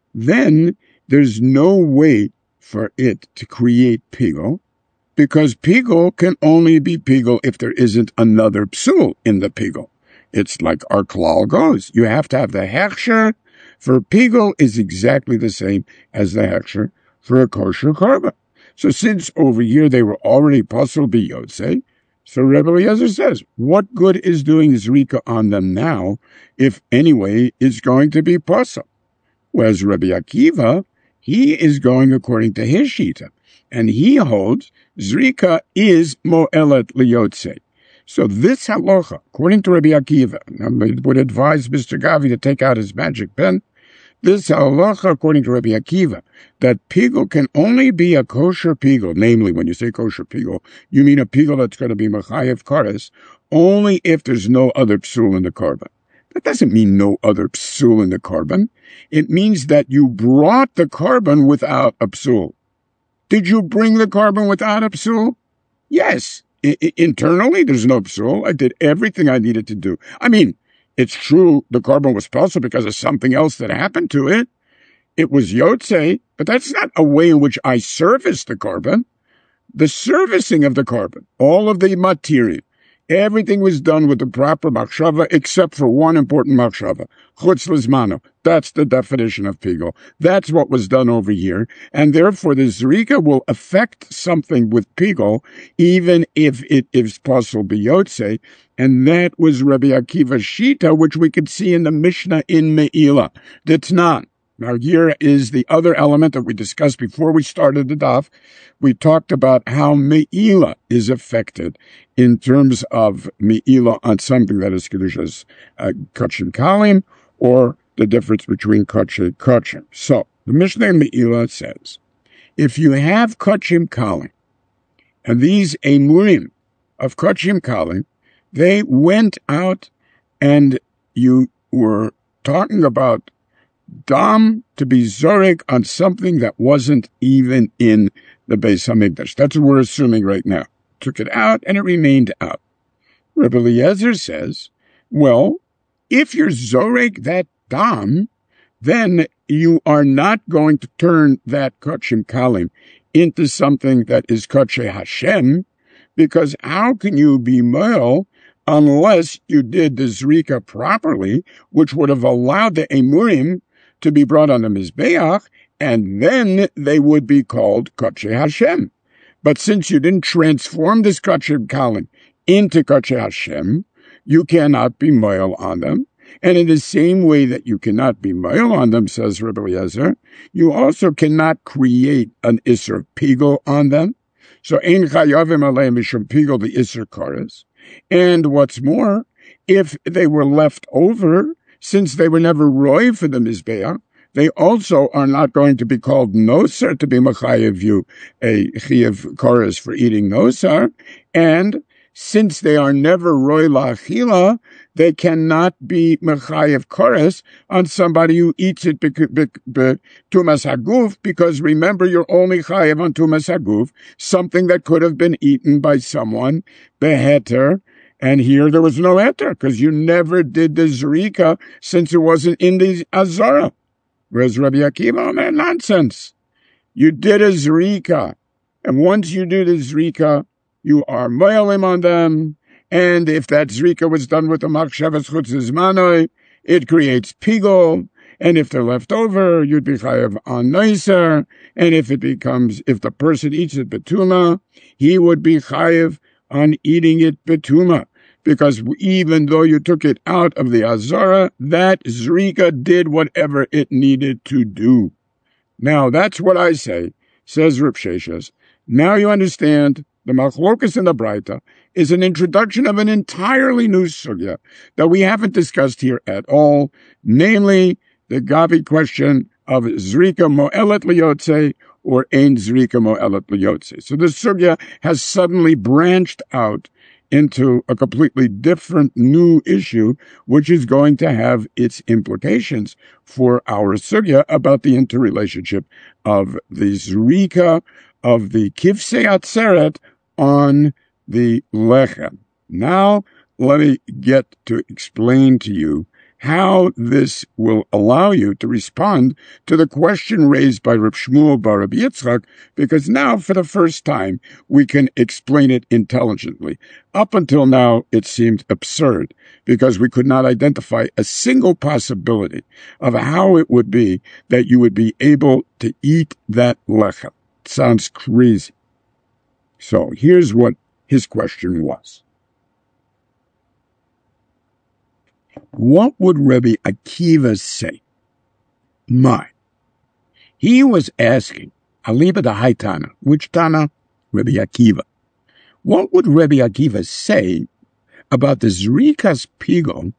then there's no way for it to create pigul, because pigul can only be pigul if there isn't another psul in the pigul. It's like our klal goes. You have to have the hechsher for pigul is exactly the same as the hechsher for a kosher korban. So since over here they were already posel b'yotze, so Rebbe Eliezer says, what good is doing zrika on them now if anyway it's going to be posel? Whereas Rebbe Akiva, he is going according to his shita, and he holds zrika is mo'elet liyotze. So this halacha, according to Rabbi Akiva, I would advise Mr. Gavi to take out his magic pen. This halacha, according to Rabbi Akiva, that pigul can only be a kosher pigul, namely, when you say kosher pigul, you mean a pigul that's going to be mechayev kares, only if there's no other psul in the korban. That doesn't mean no other psul in the korban. It means that you brought the korban without a psul. Did you bring the korban without a psul? Yes. Internally, there's no psul. I did everything I needed to do. I mean, it's true the korban was possible because of something else that happened to it. It was yotze, but that's not a way in which I serviced the korban. The servicing of the korban, all of the material, everything was done with the proper machshava except for one important machshava, chutz lizmano. That's the definition of pigul. That's what was done over here. And therefore, the zrika will affect something with pigul, even if it is posel b'yotze. And that was Rabbi Akiva's shita, which we could see in the Mishnah in Me'ilah. D'Tnan. Now, here is the other element that we discussed before we started the daf. We talked about how Me'ilah is affected in terms of Me'ilah on something that is Kedushas Kachim Kalim, or the difference between Kachim Kachim. So, the Mishnah in Me'ilah says, if you have Kachim Kalim, and these Emurim of Kachim Kalim, they went out and you were talking about dam to be zorek on something that wasn't even in the Beis Hamikdash. That's what we're assuming right now. Took it out and it remained out. Rebbe Eliezer says, well, if you're zorek that dam, then you are not going to turn that kachim kalim into something that is kache Hashem, because how can you be moel unless you did the Zrika properly, which would have allowed the Emurim to be brought on the Mizbeach, and then they would be called Kodshe Hashem. But since you didn't transform this Kodshe Kalim into Kodshe Hashem, you cannot be moil on them. And in the same way that you cannot be moil on them, says Rabbi Eliezer, you also cannot create an Isser Pigel on them. So Ein Chayavim Aleim Mishum Pigel, the Isser Koros. And what's more, if they were left over, since they were never roy for the Mizbeach, they also are not going to be called nosar to be mechayev you a chiyav koros for eating nosar, and since they are never roy la'achila, they cannot be mechayev koros on somebody who eats it tumas haguf, because remember, you're only chayev on tumas haguf, something that could have been eaten by someone beheter. And here there was no heter, because you never did the zrika since it wasn't in the azara. Whereas Rabbi Akiva, man, nonsense. You did a zrika, and once you do the zrika, you are moilim on them, and if that zrika was done with the machshavas chutzes manoi, it creates pigol, and if they're left over, you'd be chayav on noiser, and if the person eats it betuma, he would be chayav on eating it betuma. Because even though you took it out of the Azara, that Zrika did whatever it needed to do. Now, that's what I say, says Reb Sheshes. Now you understand the Machlokas in the Braita is an introduction of an entirely new sugya that we haven't discussed here at all, namely the Gavi question of Zrika Mo'elet Liyotze or Ein Zrika Mo'elet Liyotze. So the sugya has suddenly branched out into a completely different new issue, which is going to have its implications for our sugya about the interrelationship of the zrika of the kivsei atzeret on the lechem. Now, let me get to explain to you how this will allow you to respond to the question raised by Reb Shmuel bar Rabbi Yitzchak, because now, for the first time, we can explain it intelligently. Up until now, it seemed absurd, because we could not identify a single possibility of how it would be that you would be able to eat that lechem. It sounds crazy. So, here's what his question was. What would Rabbi Akiva say? He was asking, Aliba the High Tana, which Tana? Rabbi Akiva. What would Rabbi Akiva say about the Zrikas Pigol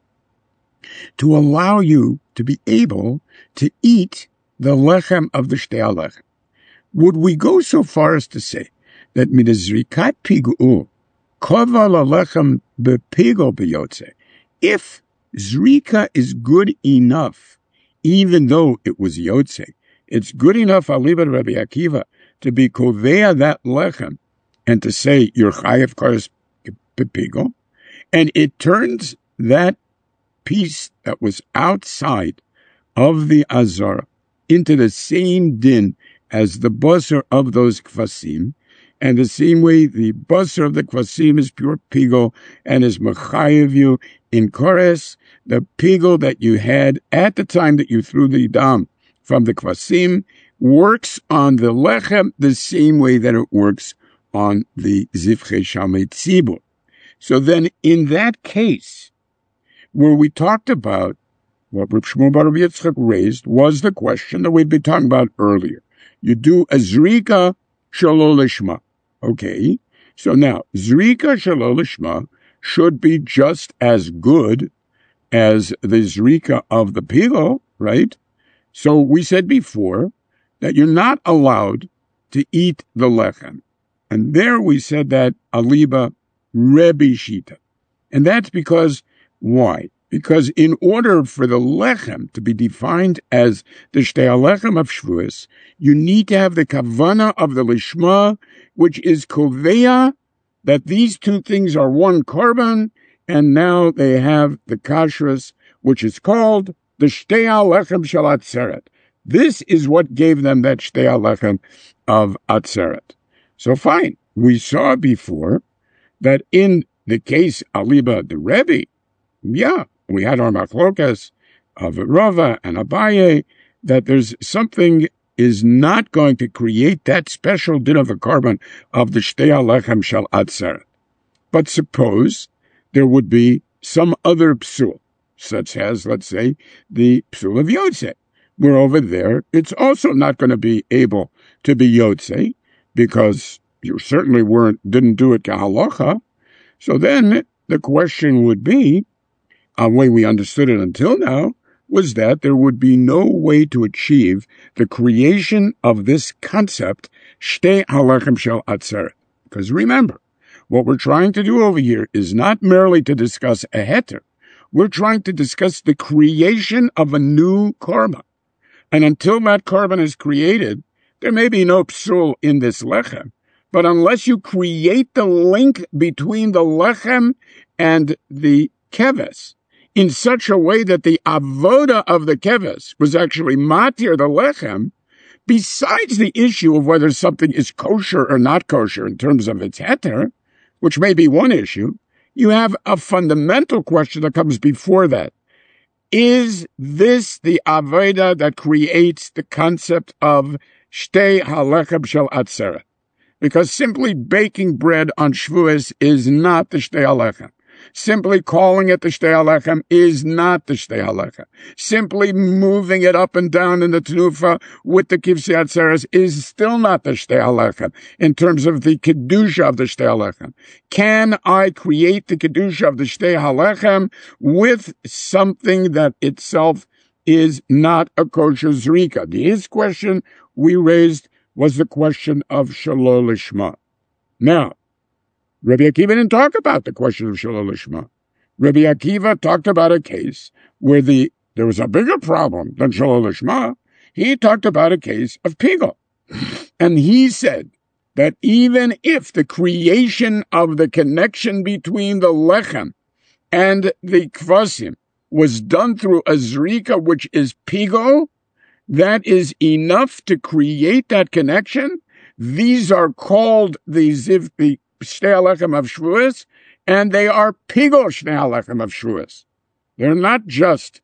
to allow you to be able to eat the lechem of the Shtei HaLechem? Would we go so far as to say that mit Zrikat Pigul koval lechem bepigol beyotze, if Zrika is good enough, even though it was Yotze, it's good enough, Aliba Rabbi Akiva, to be Kovea that lechem, and to say, you're chayav kares pepigol, and it turns that piece that was outside of the Azara into the same din as the basar of those kvasim, and the same way the basar of the kvasim is pure pigol and is mechayev you in kores, the pigol that you had at the time that you threw the dam from the kvasim works on the lechem the same way that it works on the zivchei shamei tzibur. So then, in that case, where we talked about what Reb Shmuel bar Rabbi Yitzchak raised was the question that we'd been talking about earlier. You do a zrika shelo lishma. Okay, so now, zrika shelo lishma should be just as good as the zrika of the pigol, right? So we said before that you're not allowed to eat the lechem. And there we said that aliba Rebbe Shita. And that's because, why? Because in order for the lechem to be defined as the Shtei HaLechem of Shavuos, you need to have the kavana of the lishma, which is koveya, that these two things are one korban, and now they have the kashrus, which is called the Shtei HaLechem shel Atzeret. This is what gave them that Shtei HaLechem of Atzeret. So fine, we saw before that in the case Aliba the Rebbe, yeah, we had our machlokas of Rava and Abaye, that there's something is not going to create that special din of a carbon of the Shtei Alechem Shel Atzeret. But suppose there would be some other psul, such as, let's say, the psul of Yotze, where over there it's also not going to be able to be Yotze, because you certainly didn't do it kahalacha. So then the question would be, the way we understood it until now, was that there would be no way to achieve the creation of this concept, Shtei Halechem Shel Atzeret. Because remember, what we're trying to do over here is not merely to discuss a heter. We're trying to discuss the creation of a new korban. And until that korban is created, there may be no psul in this lechem. But unless you create the link between the lechem and the keves in such a way that the avoda of the keves was actually matir the lechem, besides the issue of whether something is kosher or not kosher in terms of its heter, which may be one issue, you have a fundamental question that comes before that. Is this the avoda that creates the concept of Shtei Halechem Shel Atzeret? Because simply baking bread on Shavuos is not the Shtei Halechem. Simply calling it the Shtei Halechem is not the Shtei Halechem. Simply moving it up and down in the Tenufa with the Kivsei Atzeres is still not the Shtei Halechem in terms of the Kedusha of the Shtei Halechem. Can I create the Kedusha of the Shtei Halechem with something that itself is not a kosher zrika? This question we raised was the question of Shalol Lishma. Now, Rabbi Akiva didn't talk about the question of Shalol Lishma. Rabbi Akiva talked about a case where there was a bigger problem than Shalol Lishma. He talked about a case of Pigol. And he said that even if the creation of the connection between the Lechem and the Kvasim was done through a Zrika, which is Pigol, that is enough to create that connection. These are called the Shtei Halechem of Shavuos, and they are Pigol Shtei Halechem of Shavuos. They're not just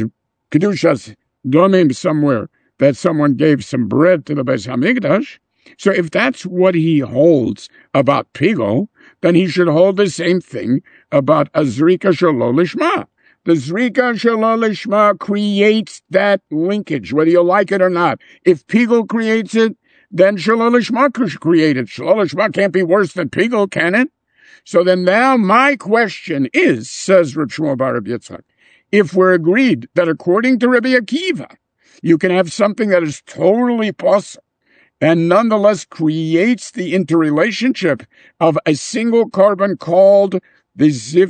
Kedushas Domim somewhere that someone gave some bread to the Beis Hamikdash. So if that's what he holds about Pigol, then he should hold the same thing about Azrika Shalol Lishma. The Zrika Shalol Lishma creates that linkage, whether you like it or not. If Pigol creates it, then Shalol Lishma could create it. Shalol Lishma can't be worse than Pigol, can it? So then now my question is, says Reb Shmuel bar Reb Yitzchak, if we're agreed that according to Rabbi Akiva, you can have something that is totally possible and nonetheless creates the interrelationship of a single korban called the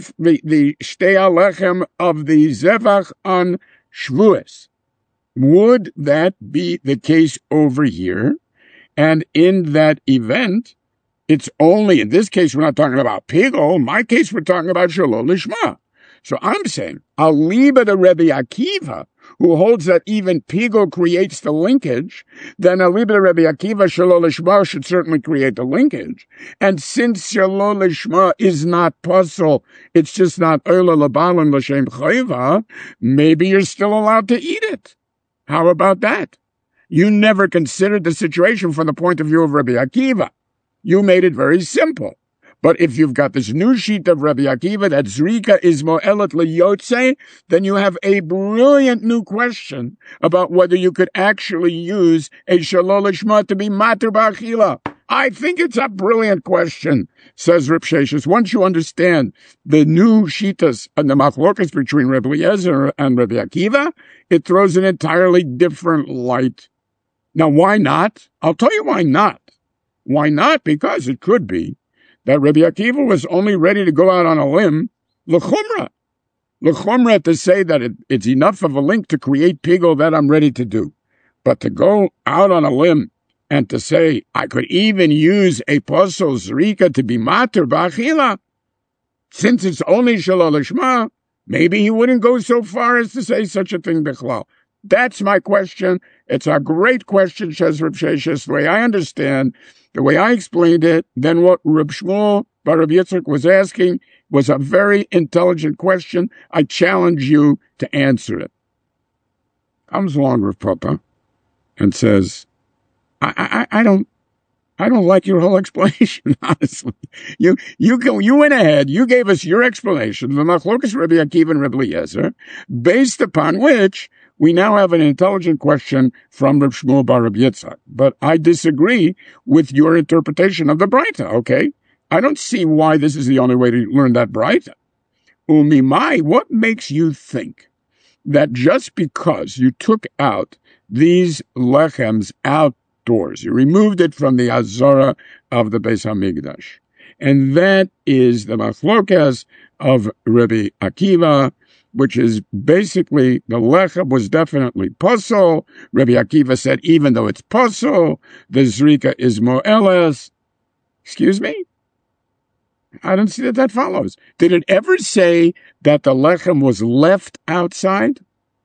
Shtei Halechem of the Zevach on Shavuos. Would that be the case over here? And in that event, it's only, in this case, we're not talking about Pigol. In my case, we're talking about Shalol Lishma. So I'm saying, Aliba the Rebbe Akiva, who holds that even Pigol creates the linkage, then Aliba the Rebbe Akiva, Shalol Lishma should certainly create the linkage. And since Shalol Lishma is not puzzle, it's just not Ola Labalan L'Shem Chayva, maybe you're still allowed to eat it. How about that? You never considered the situation from the point of view of Rabbi Akiva. You made it very simple. But if you've got this new sheet of Rabbi Akiva that Zrika is Mo'elet Liyotze, then you have a brilliant new question about whether you could actually use a Shalol Lishma to be Mater Ba'achila. I think it's a brilliant question, says Reb Sheshes. Once you understand the new shitas and the machlokas between Reb Eliezer and Rabbi Akiva, it throws an entirely different light. Now, why not? I'll tell you why not. Why not? Because it could be that Rabbi Akiva was only ready to go out on a limb, l'chumra to say that it's enough of a link to create Pigol that I'm ready to do. But to go out on a limb and to say, I could even use a posel zrika to be mater ba'achila, since it's only Shalol Lishma, maybe he wouldn't go so far as to say such a thing bichlal. That's my question. It's a great question, says Reb Sheshes. The way I understand, the way I explained it, then what Reb Shmuel what Rabbi Yitzchak was asking was a very intelligent question. I challenge you to answer it. Comes along Rav Papa and says, I don't like your whole explanation, honestly. You went ahead, you gave us your explanation, the Machlokas Rabbi Akiva and Rabbi Eliezer, based upon which we now have an intelligent question from Rav Shmuel bar Rabbi Yitzchak. But I disagree with your interpretation of the Braita, okay? I don't see why this is the only way to learn that Braita. Umimai, what makes you think that just because you took out these lechems outdoors, you removed it from the Azara of the Beis HaMikdash, and that is the machlokas of Rabbi Akiva, which is basically the lechem was definitely posel. Rabbi Akiva said, even though it's posel, the zrika is mo'eles. Excuse me? I don't see that follows. Did it ever say that the lechem was left outside?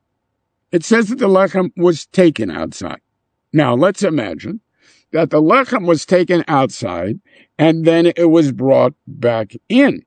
It says that the lechem was taken outside. Now, let's imagine that the lechem was taken outside and then it was brought back in.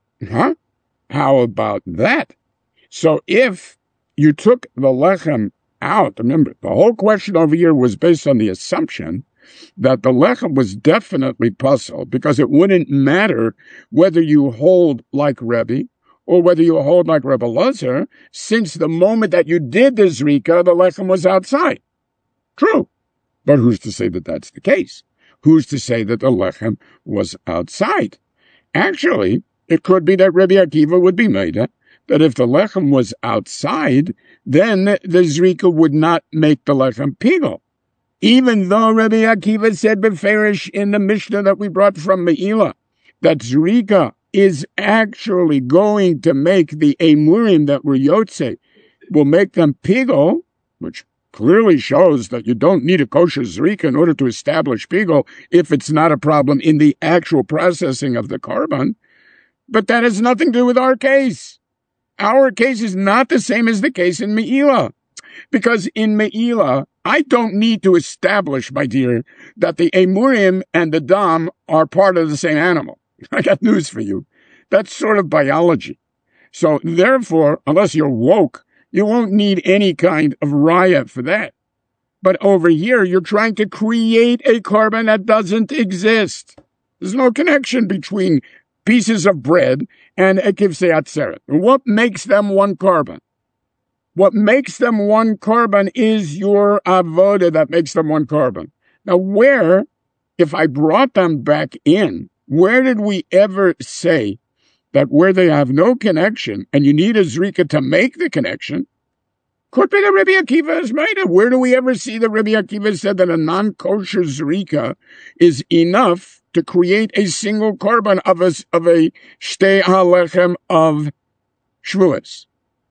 How about that? So if you took the lechem out, remember, the whole question over here was based on the assumption that the lechem was definitely puzzled, because it wouldn't matter whether you hold like Rebbe or whether you hold like Rebbe Lazar, since the moment that you did the zrika, the lechem was outside. True. But who's to say that that's the case? Who's to say that the lechem was outside? Actually, it could be that Rabbi Akiva would be made that if the lechem was outside, then the zrika would not make the lechem pigel. Even though Rabbi Akiva said beferish in the Mishnah that we brought from Me'ilah, that zrika is actually going to make the emurim that were yotze, will make them pigel, which clearly shows that you don't need a kosher zrika in order to establish pigel if it's not a problem in the actual processing of the carbon. But that has nothing to do with our case. Our case is not the same as the case in Me'ilah. Because in Me'ilah, I don't need to establish, my dear, that the emurim and the dam are part of the same animal. I got news for you. That's sort of biology. So therefore, unless you're woke, you won't need any kind of raya for that. But over here, you're trying to create a carbon that doesn't exist. There's no connection between pieces of bread and a kivsei atzeret. What makes them one carbon? What makes them one carbon is your avoda that makes them one carbon. Now, where, if I brought them back in, where did we ever say that where they have no connection and you need a zrika to make the connection? Could be the Rabbi Akiva is made. Where do we ever see the Rabbi Akiva said that a non-kosher zrika is enough to create a single carbon of a shtei halechem of Shavuos?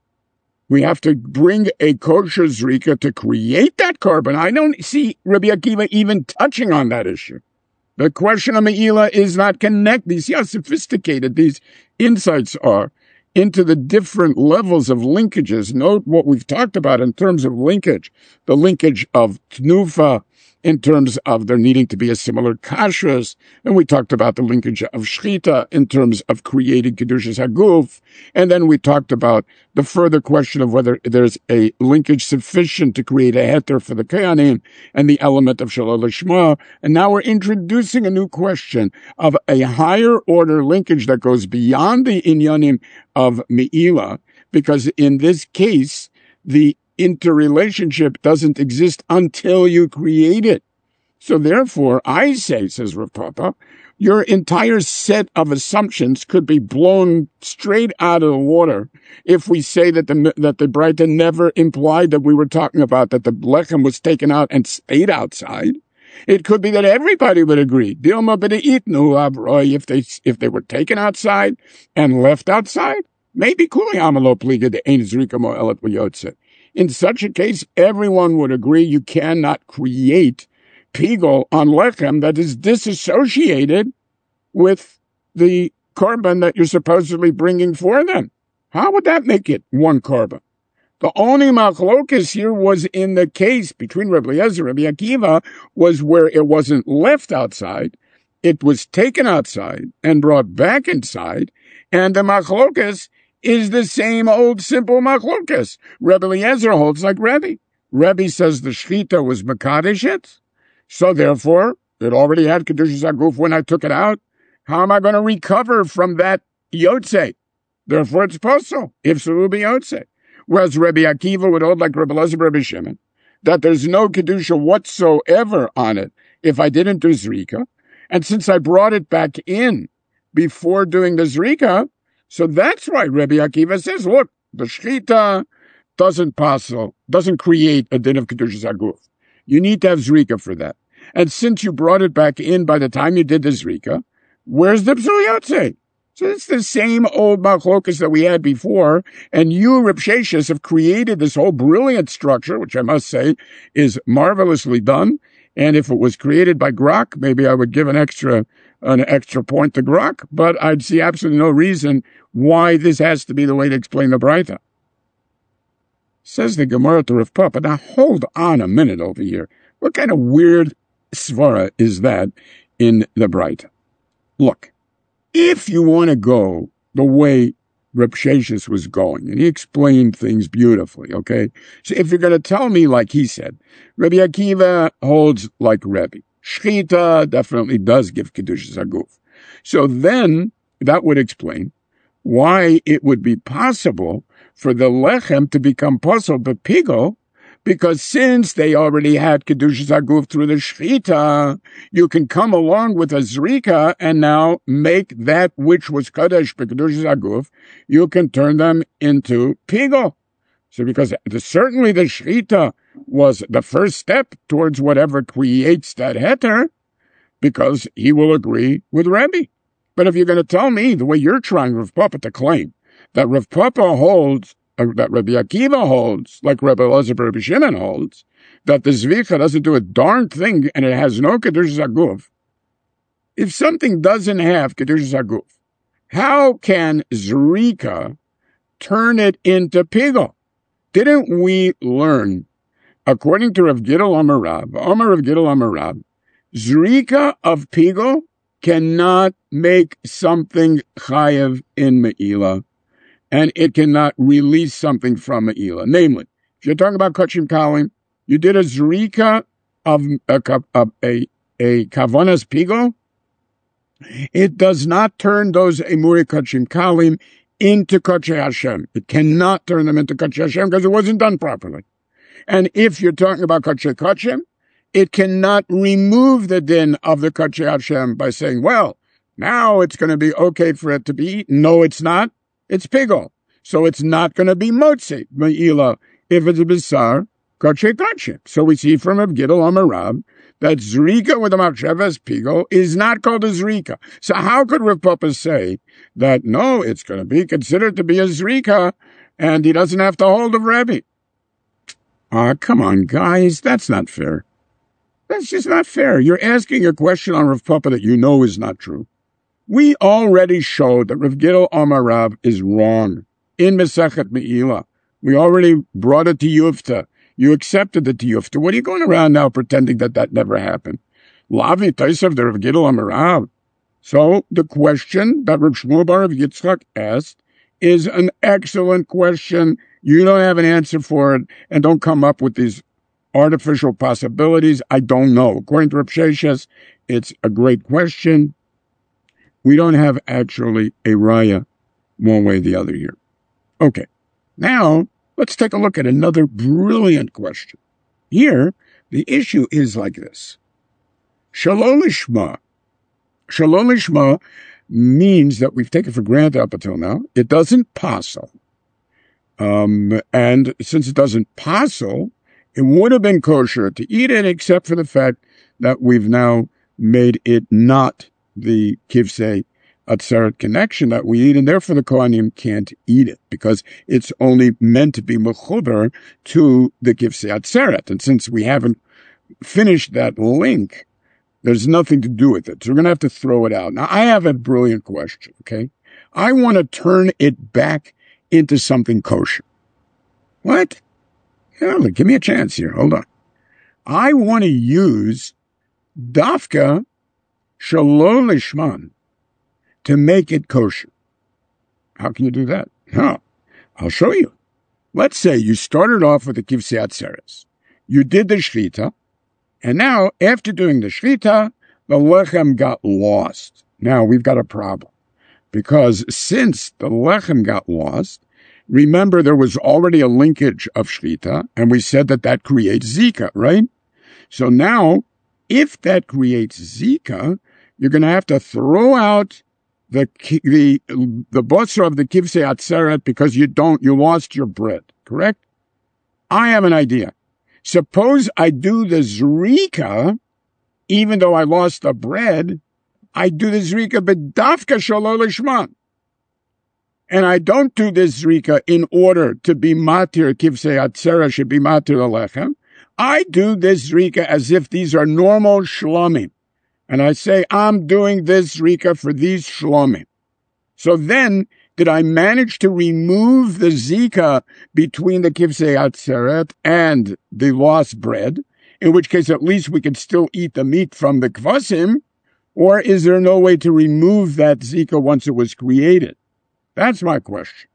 We have to bring a kosher zrika to create that carbon. I don't see Rabbi Akiva even touching on that issue. The question of Me'ilah is not connected. See how sophisticated these insights are into the different levels of linkages. Note what we've talked about in terms of linkage. The linkage of Tnufa in terms of there needing to be a similar kashrus. And we talked about the linkage of Shchita in terms of creating Kedushas Haguf. And then we talked about the further question of whether there's a linkage sufficient to create a heter for the Kohanim and the element of Shalom Lishma. And now we're introducing a new question of a higher order linkage that goes beyond the inyanim of Me'ilah, because in this case, the interrelationship doesn't exist until you create it. So therefore, I say, says Rav Papa, your entire set of assumptions could be blown straight out of the water if we say that the Braita never implied that we were talking about that the lechem was taken out and stayed outside. It could be that everybody would agree. Dilma b'de'itnu if they were taken outside and left outside, maybe kuli amalo pliga de ein zrika mo'elet v'yotzeh. In such a case, everyone would agree you cannot create pigol on lechem that is disassociated with the carbon that you're supposedly bringing for them. How would that make it one carbon? The only machlokas here was in the case between Rabbi Eliezer and Rabbi Akiva was where it wasn't left outside, It was taken outside and brought back inside, and the machlokas is the same old simple machlokas. Rebbe Eliezer holds like Rebbe. Rebbe says the shechita was mekadesh it, so therefore it already had kedushas haguf when I took it out. How am I going to recover from that yotze? Therefore it's posel. If so, it will be yotze. Whereas Rebbe Akiva would hold like Rebbe Elazar, Rebbe Shimon, that there's no kedusha whatsoever on it if I didn't do zrika. And since I brought it back in before doing the zrika, so that's why Rebbe Akiva says, look, the shechita doesn't create a din of kedushas haguf. You need to have zrika for that. And since you brought it back in by the time you did the zrika, where's the psul yotze? So it's the same old machlokas that we had before, and you, Reb Sheshes, have created this whole brilliant structure, which I must say is marvelously done. And if it was created by Grok, maybe I would give an extra point to Grok, but I'd see absolutely no reason why this has to be the way to explain the Braita. Says the Gemara to Rav Papa. Now hold on a minute over here. What kind of weird svara is that in the Braita? Look, if you want to go the way Reb Sheshes was going, and he explained things beautifully, okay? So if you're going to tell me like he said, Rebbe Akiva holds like Rebbe. Shechita definitely does give kedushas haguf. So then that would explain why it would be possible for the lechem to become posel bepigel, because since they already had kedushas haguf through the shechita, you can come along with a zrika and now make that which was kadesh bekedushas haguf, you can turn them into pigel. So because certainly the shechita was the first step towards whatever creates that heter, because he will agree with Rebbe. But if you're going to tell me the way you're trying, Rav Papa, to claim that Rav Papa holds, that Rebbe Akiva holds, like Rebbe Elazar, Rebbe Shimon holds, that the zvicha doesn't do a darn thing and it has no kedushas haguf. If something doesn't have kedushas haguf, how can zrika turn it into pigel? Didn't we learn, according to Rav Gidel Amarab, Rav Gidel Amarab, zrika of pigel cannot make something chayev in me'ilah, and it cannot release something from me'ilah. Namely, if you're talking about kachim kalim, you did a zrika of a kavanas pigel, it does not turn those emuri kachim kalim into kachei Hashem. It cannot turn them into kachei Hashem because it wasn't done properly. And if you're talking about kachei kachim, it cannot remove the din of the kachei Hashem by saying, well, now it's going to be okay for it to be eaten. No, it's not. It's pigel. So it's not going to be motzi, me'ilah, if it's a bisar, kachei kachim. So we see from Rav Gidel Amarab that zrika with a machshavas pigel is not called a zrika. So how could Rav Papa say that, no, it's going to be considered to be a zrika, and he doesn't have to hold of Rebbe? Come on, guys, that's not fair. That's just not fair. You're asking a question on Rav Papa that you know is not true. We already showed that Rav Gidel Amarab is wrong in Mesechet Me'ilah. We already brought it to Yufta. You accepted it to Yufta. What are you going around now pretending that that never happened? Lavi Taisav the Rav Gidel Amarab. So the question that Rav Shmuel bar Rav Yitzchak asked is an excellent question. You don't have an answer for it, and don't come up with these artificial possibilities. I don't know. According to Rav Sheshes, it's a great question. We don't have actually a raya one way or the other here. Okay, now let's take a look at another brilliant question. Here, the issue is like this. Shalom Lishma. Shalom Lishma means that we've taken for granted up until now. It doesn't passel. And since it doesn't passel, it would have been kosher to eat it, except for the fact that we've now made it not the kivsei atzeret connection that we eat, and therefore the Kohanim can't eat it because it's only meant to be mechuber to the kivsei atzeret. And since we haven't finished that link, there's nothing to do with it. So we're going to have to throw it out. Now, I have a brilliant question, okay? I want to turn it back into something kosher. What? Give me a chance here. Hold on. I want to use dafka shelo lishman, to make it kosher. How can you do that? No, I'll show you. Let's say you started off with the kivsei atzeres. You did the shchita, and now, after doing the shchita, the lechem got lost. Now, we've got a problem. Because since the lechem got lost, remember there was already a linkage of shchita, and we said that that creates zika, right? So now, if that creates zika, you're going to have to throw out the botzer of the kivsei atzeret because you lost your bread, correct? I have an idea. Suppose I do the zrika, even though I lost the bread, I do the zrika b'dafka shelo lishman. And I don't do this zrika in order to be matir kivsei atzeret should be matir lechem. I do this zrika as if these are normal shlomim. And I say, I'm doing this zrika for these shlomim. So then, did I manage to remove the zika between the kivsei atzeret and the lost bread? In which case, at least we could still eat the meat from the kvasim. Or is there no way to remove that zika once it was created? That's my question.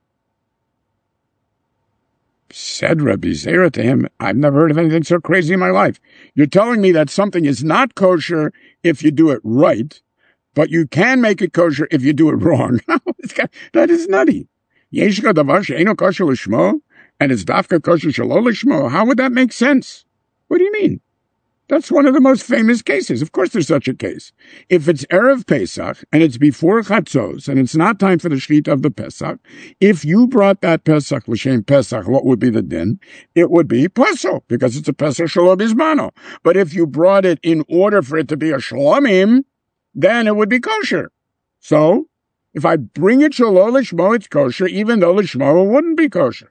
Said Rabbi Zera to him, I've never heard of anything so crazy in my life. You're telling me that something is not kosher if you do it right, but you can make it kosher if you do it wrong. That is nutty. Yeshka davar she'eino kosher lishmo, and it's dafka kosher shelo lishmo. How would that make sense? What do you mean? That's one of the most famous cases. Of course there's such a case. If it's Erev Pesach, and it's before Chatzos, and it's not time for the Shechita of the Pesach, if you brought that Pesach, L'Shem Pesach, what would be the din? It would be Paso, because it's a Pesach Shelo Bizmano. But if you brought it in order for it to be a Shlomim, then it would be kosher. So, if I bring it Shelo Lishmo, it's kosher, even though Lishmo wouldn't be kosher.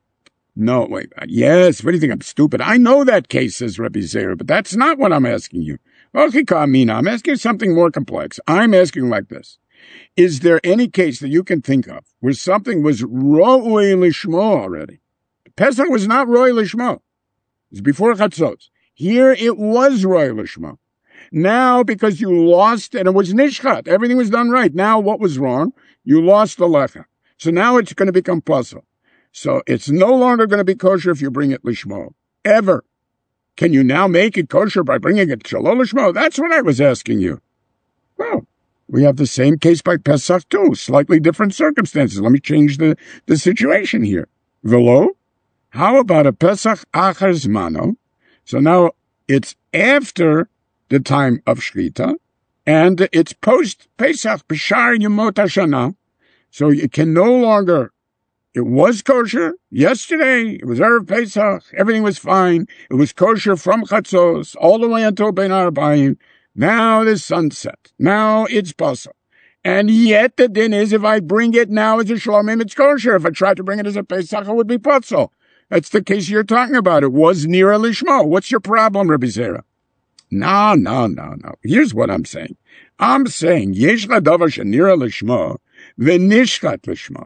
No, wait. Yes, what do you think? I'm stupid. I know that case, says Rabbi Zera, but that's not what I'm asking you. I'm asking you something more complex. I'm asking like this. Is there any case that you can think of where something was ro'oi lishmo already? Pesach was not ro'oi lishmo. It was before Chatzot. Here it was ro'oi lishmo. Now, because you lost, and it was nishchat, everything was done right. Now, what was wrong? You lost the lecha. So now it's going to become puzzle. So it's no longer going to be kosher if you bring it lishmo. Ever. Can you now make it kosher by bringing it shelo lishmo? That's what I was asking you. Well, we have the same case by Pesach too. Slightly different circumstances. Let me change the situation here. Velo? How about a Pesach achar zmano? So now it's after the time of Shechita, and it's post-Pesach, B'shar Yemot HaShana. So you can no longer. It was kosher yesterday. It was Erev Pesach. Everything was fine. It was kosher from Chatzos all the way until Ben Arbayim. Now the sunset. Now it's Pasach. And yet the din is if I bring it now as a Shlomim, it's kosher. If I try to bring it as a Pesach, it would be Pasach. That's the case you're talking about. It was near a Lishmo. What's your problem, Rabbi Zera? No. Here's what I'm saying. I'm saying, Yesh Davar Shenira Lishmo, V'nishkat Lishmo.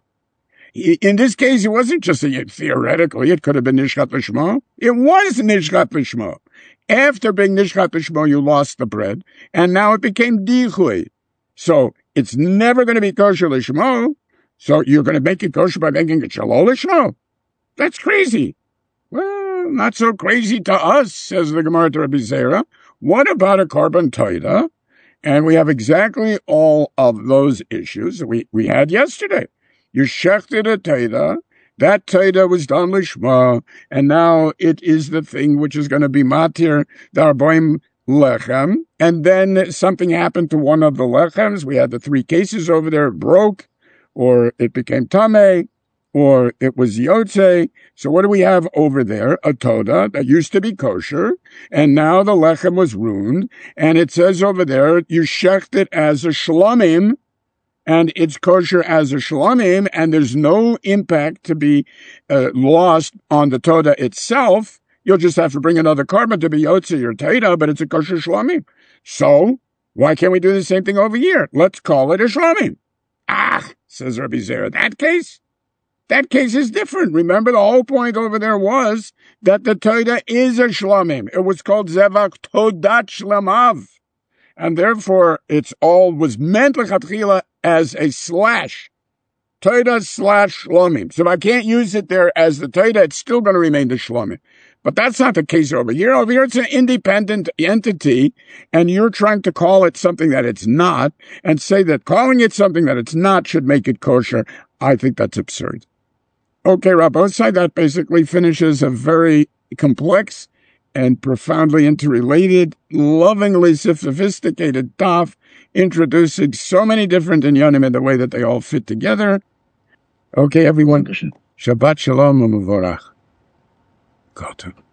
In this case, it wasn't just theoretically, it could have been Nishkat Lishmo. It was Nishkat Lishmo. After being Nishkat Lishmo, you lost the bread, and now it became Dichui. So, it's never going to be kosher Lishmo, so you're going to make it kosher by making it Shelo Lishmo. That's crazy. Well, not so crazy to us, says the Gemara to Rabbi Zera. What about a Korban Toida? And we have exactly all of those issues that we had yesterday. You shechted a Toida. That Toida was done lishma, and now it is the thing which is going to be matir darboim lechem. And then something happened to one of the lechems. We had the three cases over there. It broke, or it became tameh, or it was yotze. So what do we have over there? A toda that used to be kosher, and now the lechem was ruined. And it says over there, you shecht it as a shlomim, and it's kosher as a shlomim, and there's no impact to be lost on the toda itself. You'll just have to bring another korban to be yotze or taida, but it's a kosher shlomim. So why can't we do the same thing over here? Let's call it a shlomim. Says Rabbi Zera, that case is different. Remember, the whole point over there was that the toida is a shlomim. It was called zevak todat shlamav. and therefore it's all was meant lechatchila as a slash. Torah slash Shlomim. So if I can't use it there as the Torah, it's still going to remain the Shlomim. But that's not the case over here. Over here, it's an independent entity, and you're trying to call it something that it's not, and say that calling it something that it's not should make it kosher. I think that's absurd. Okay, Rabbosai, that basically finishes a very complex and profoundly interrelated, lovingly sophisticated daf, introducing so many different inyanim in the way that they all fit together. Okay, everyone. Shabbat shalom u'mevorach. Gott.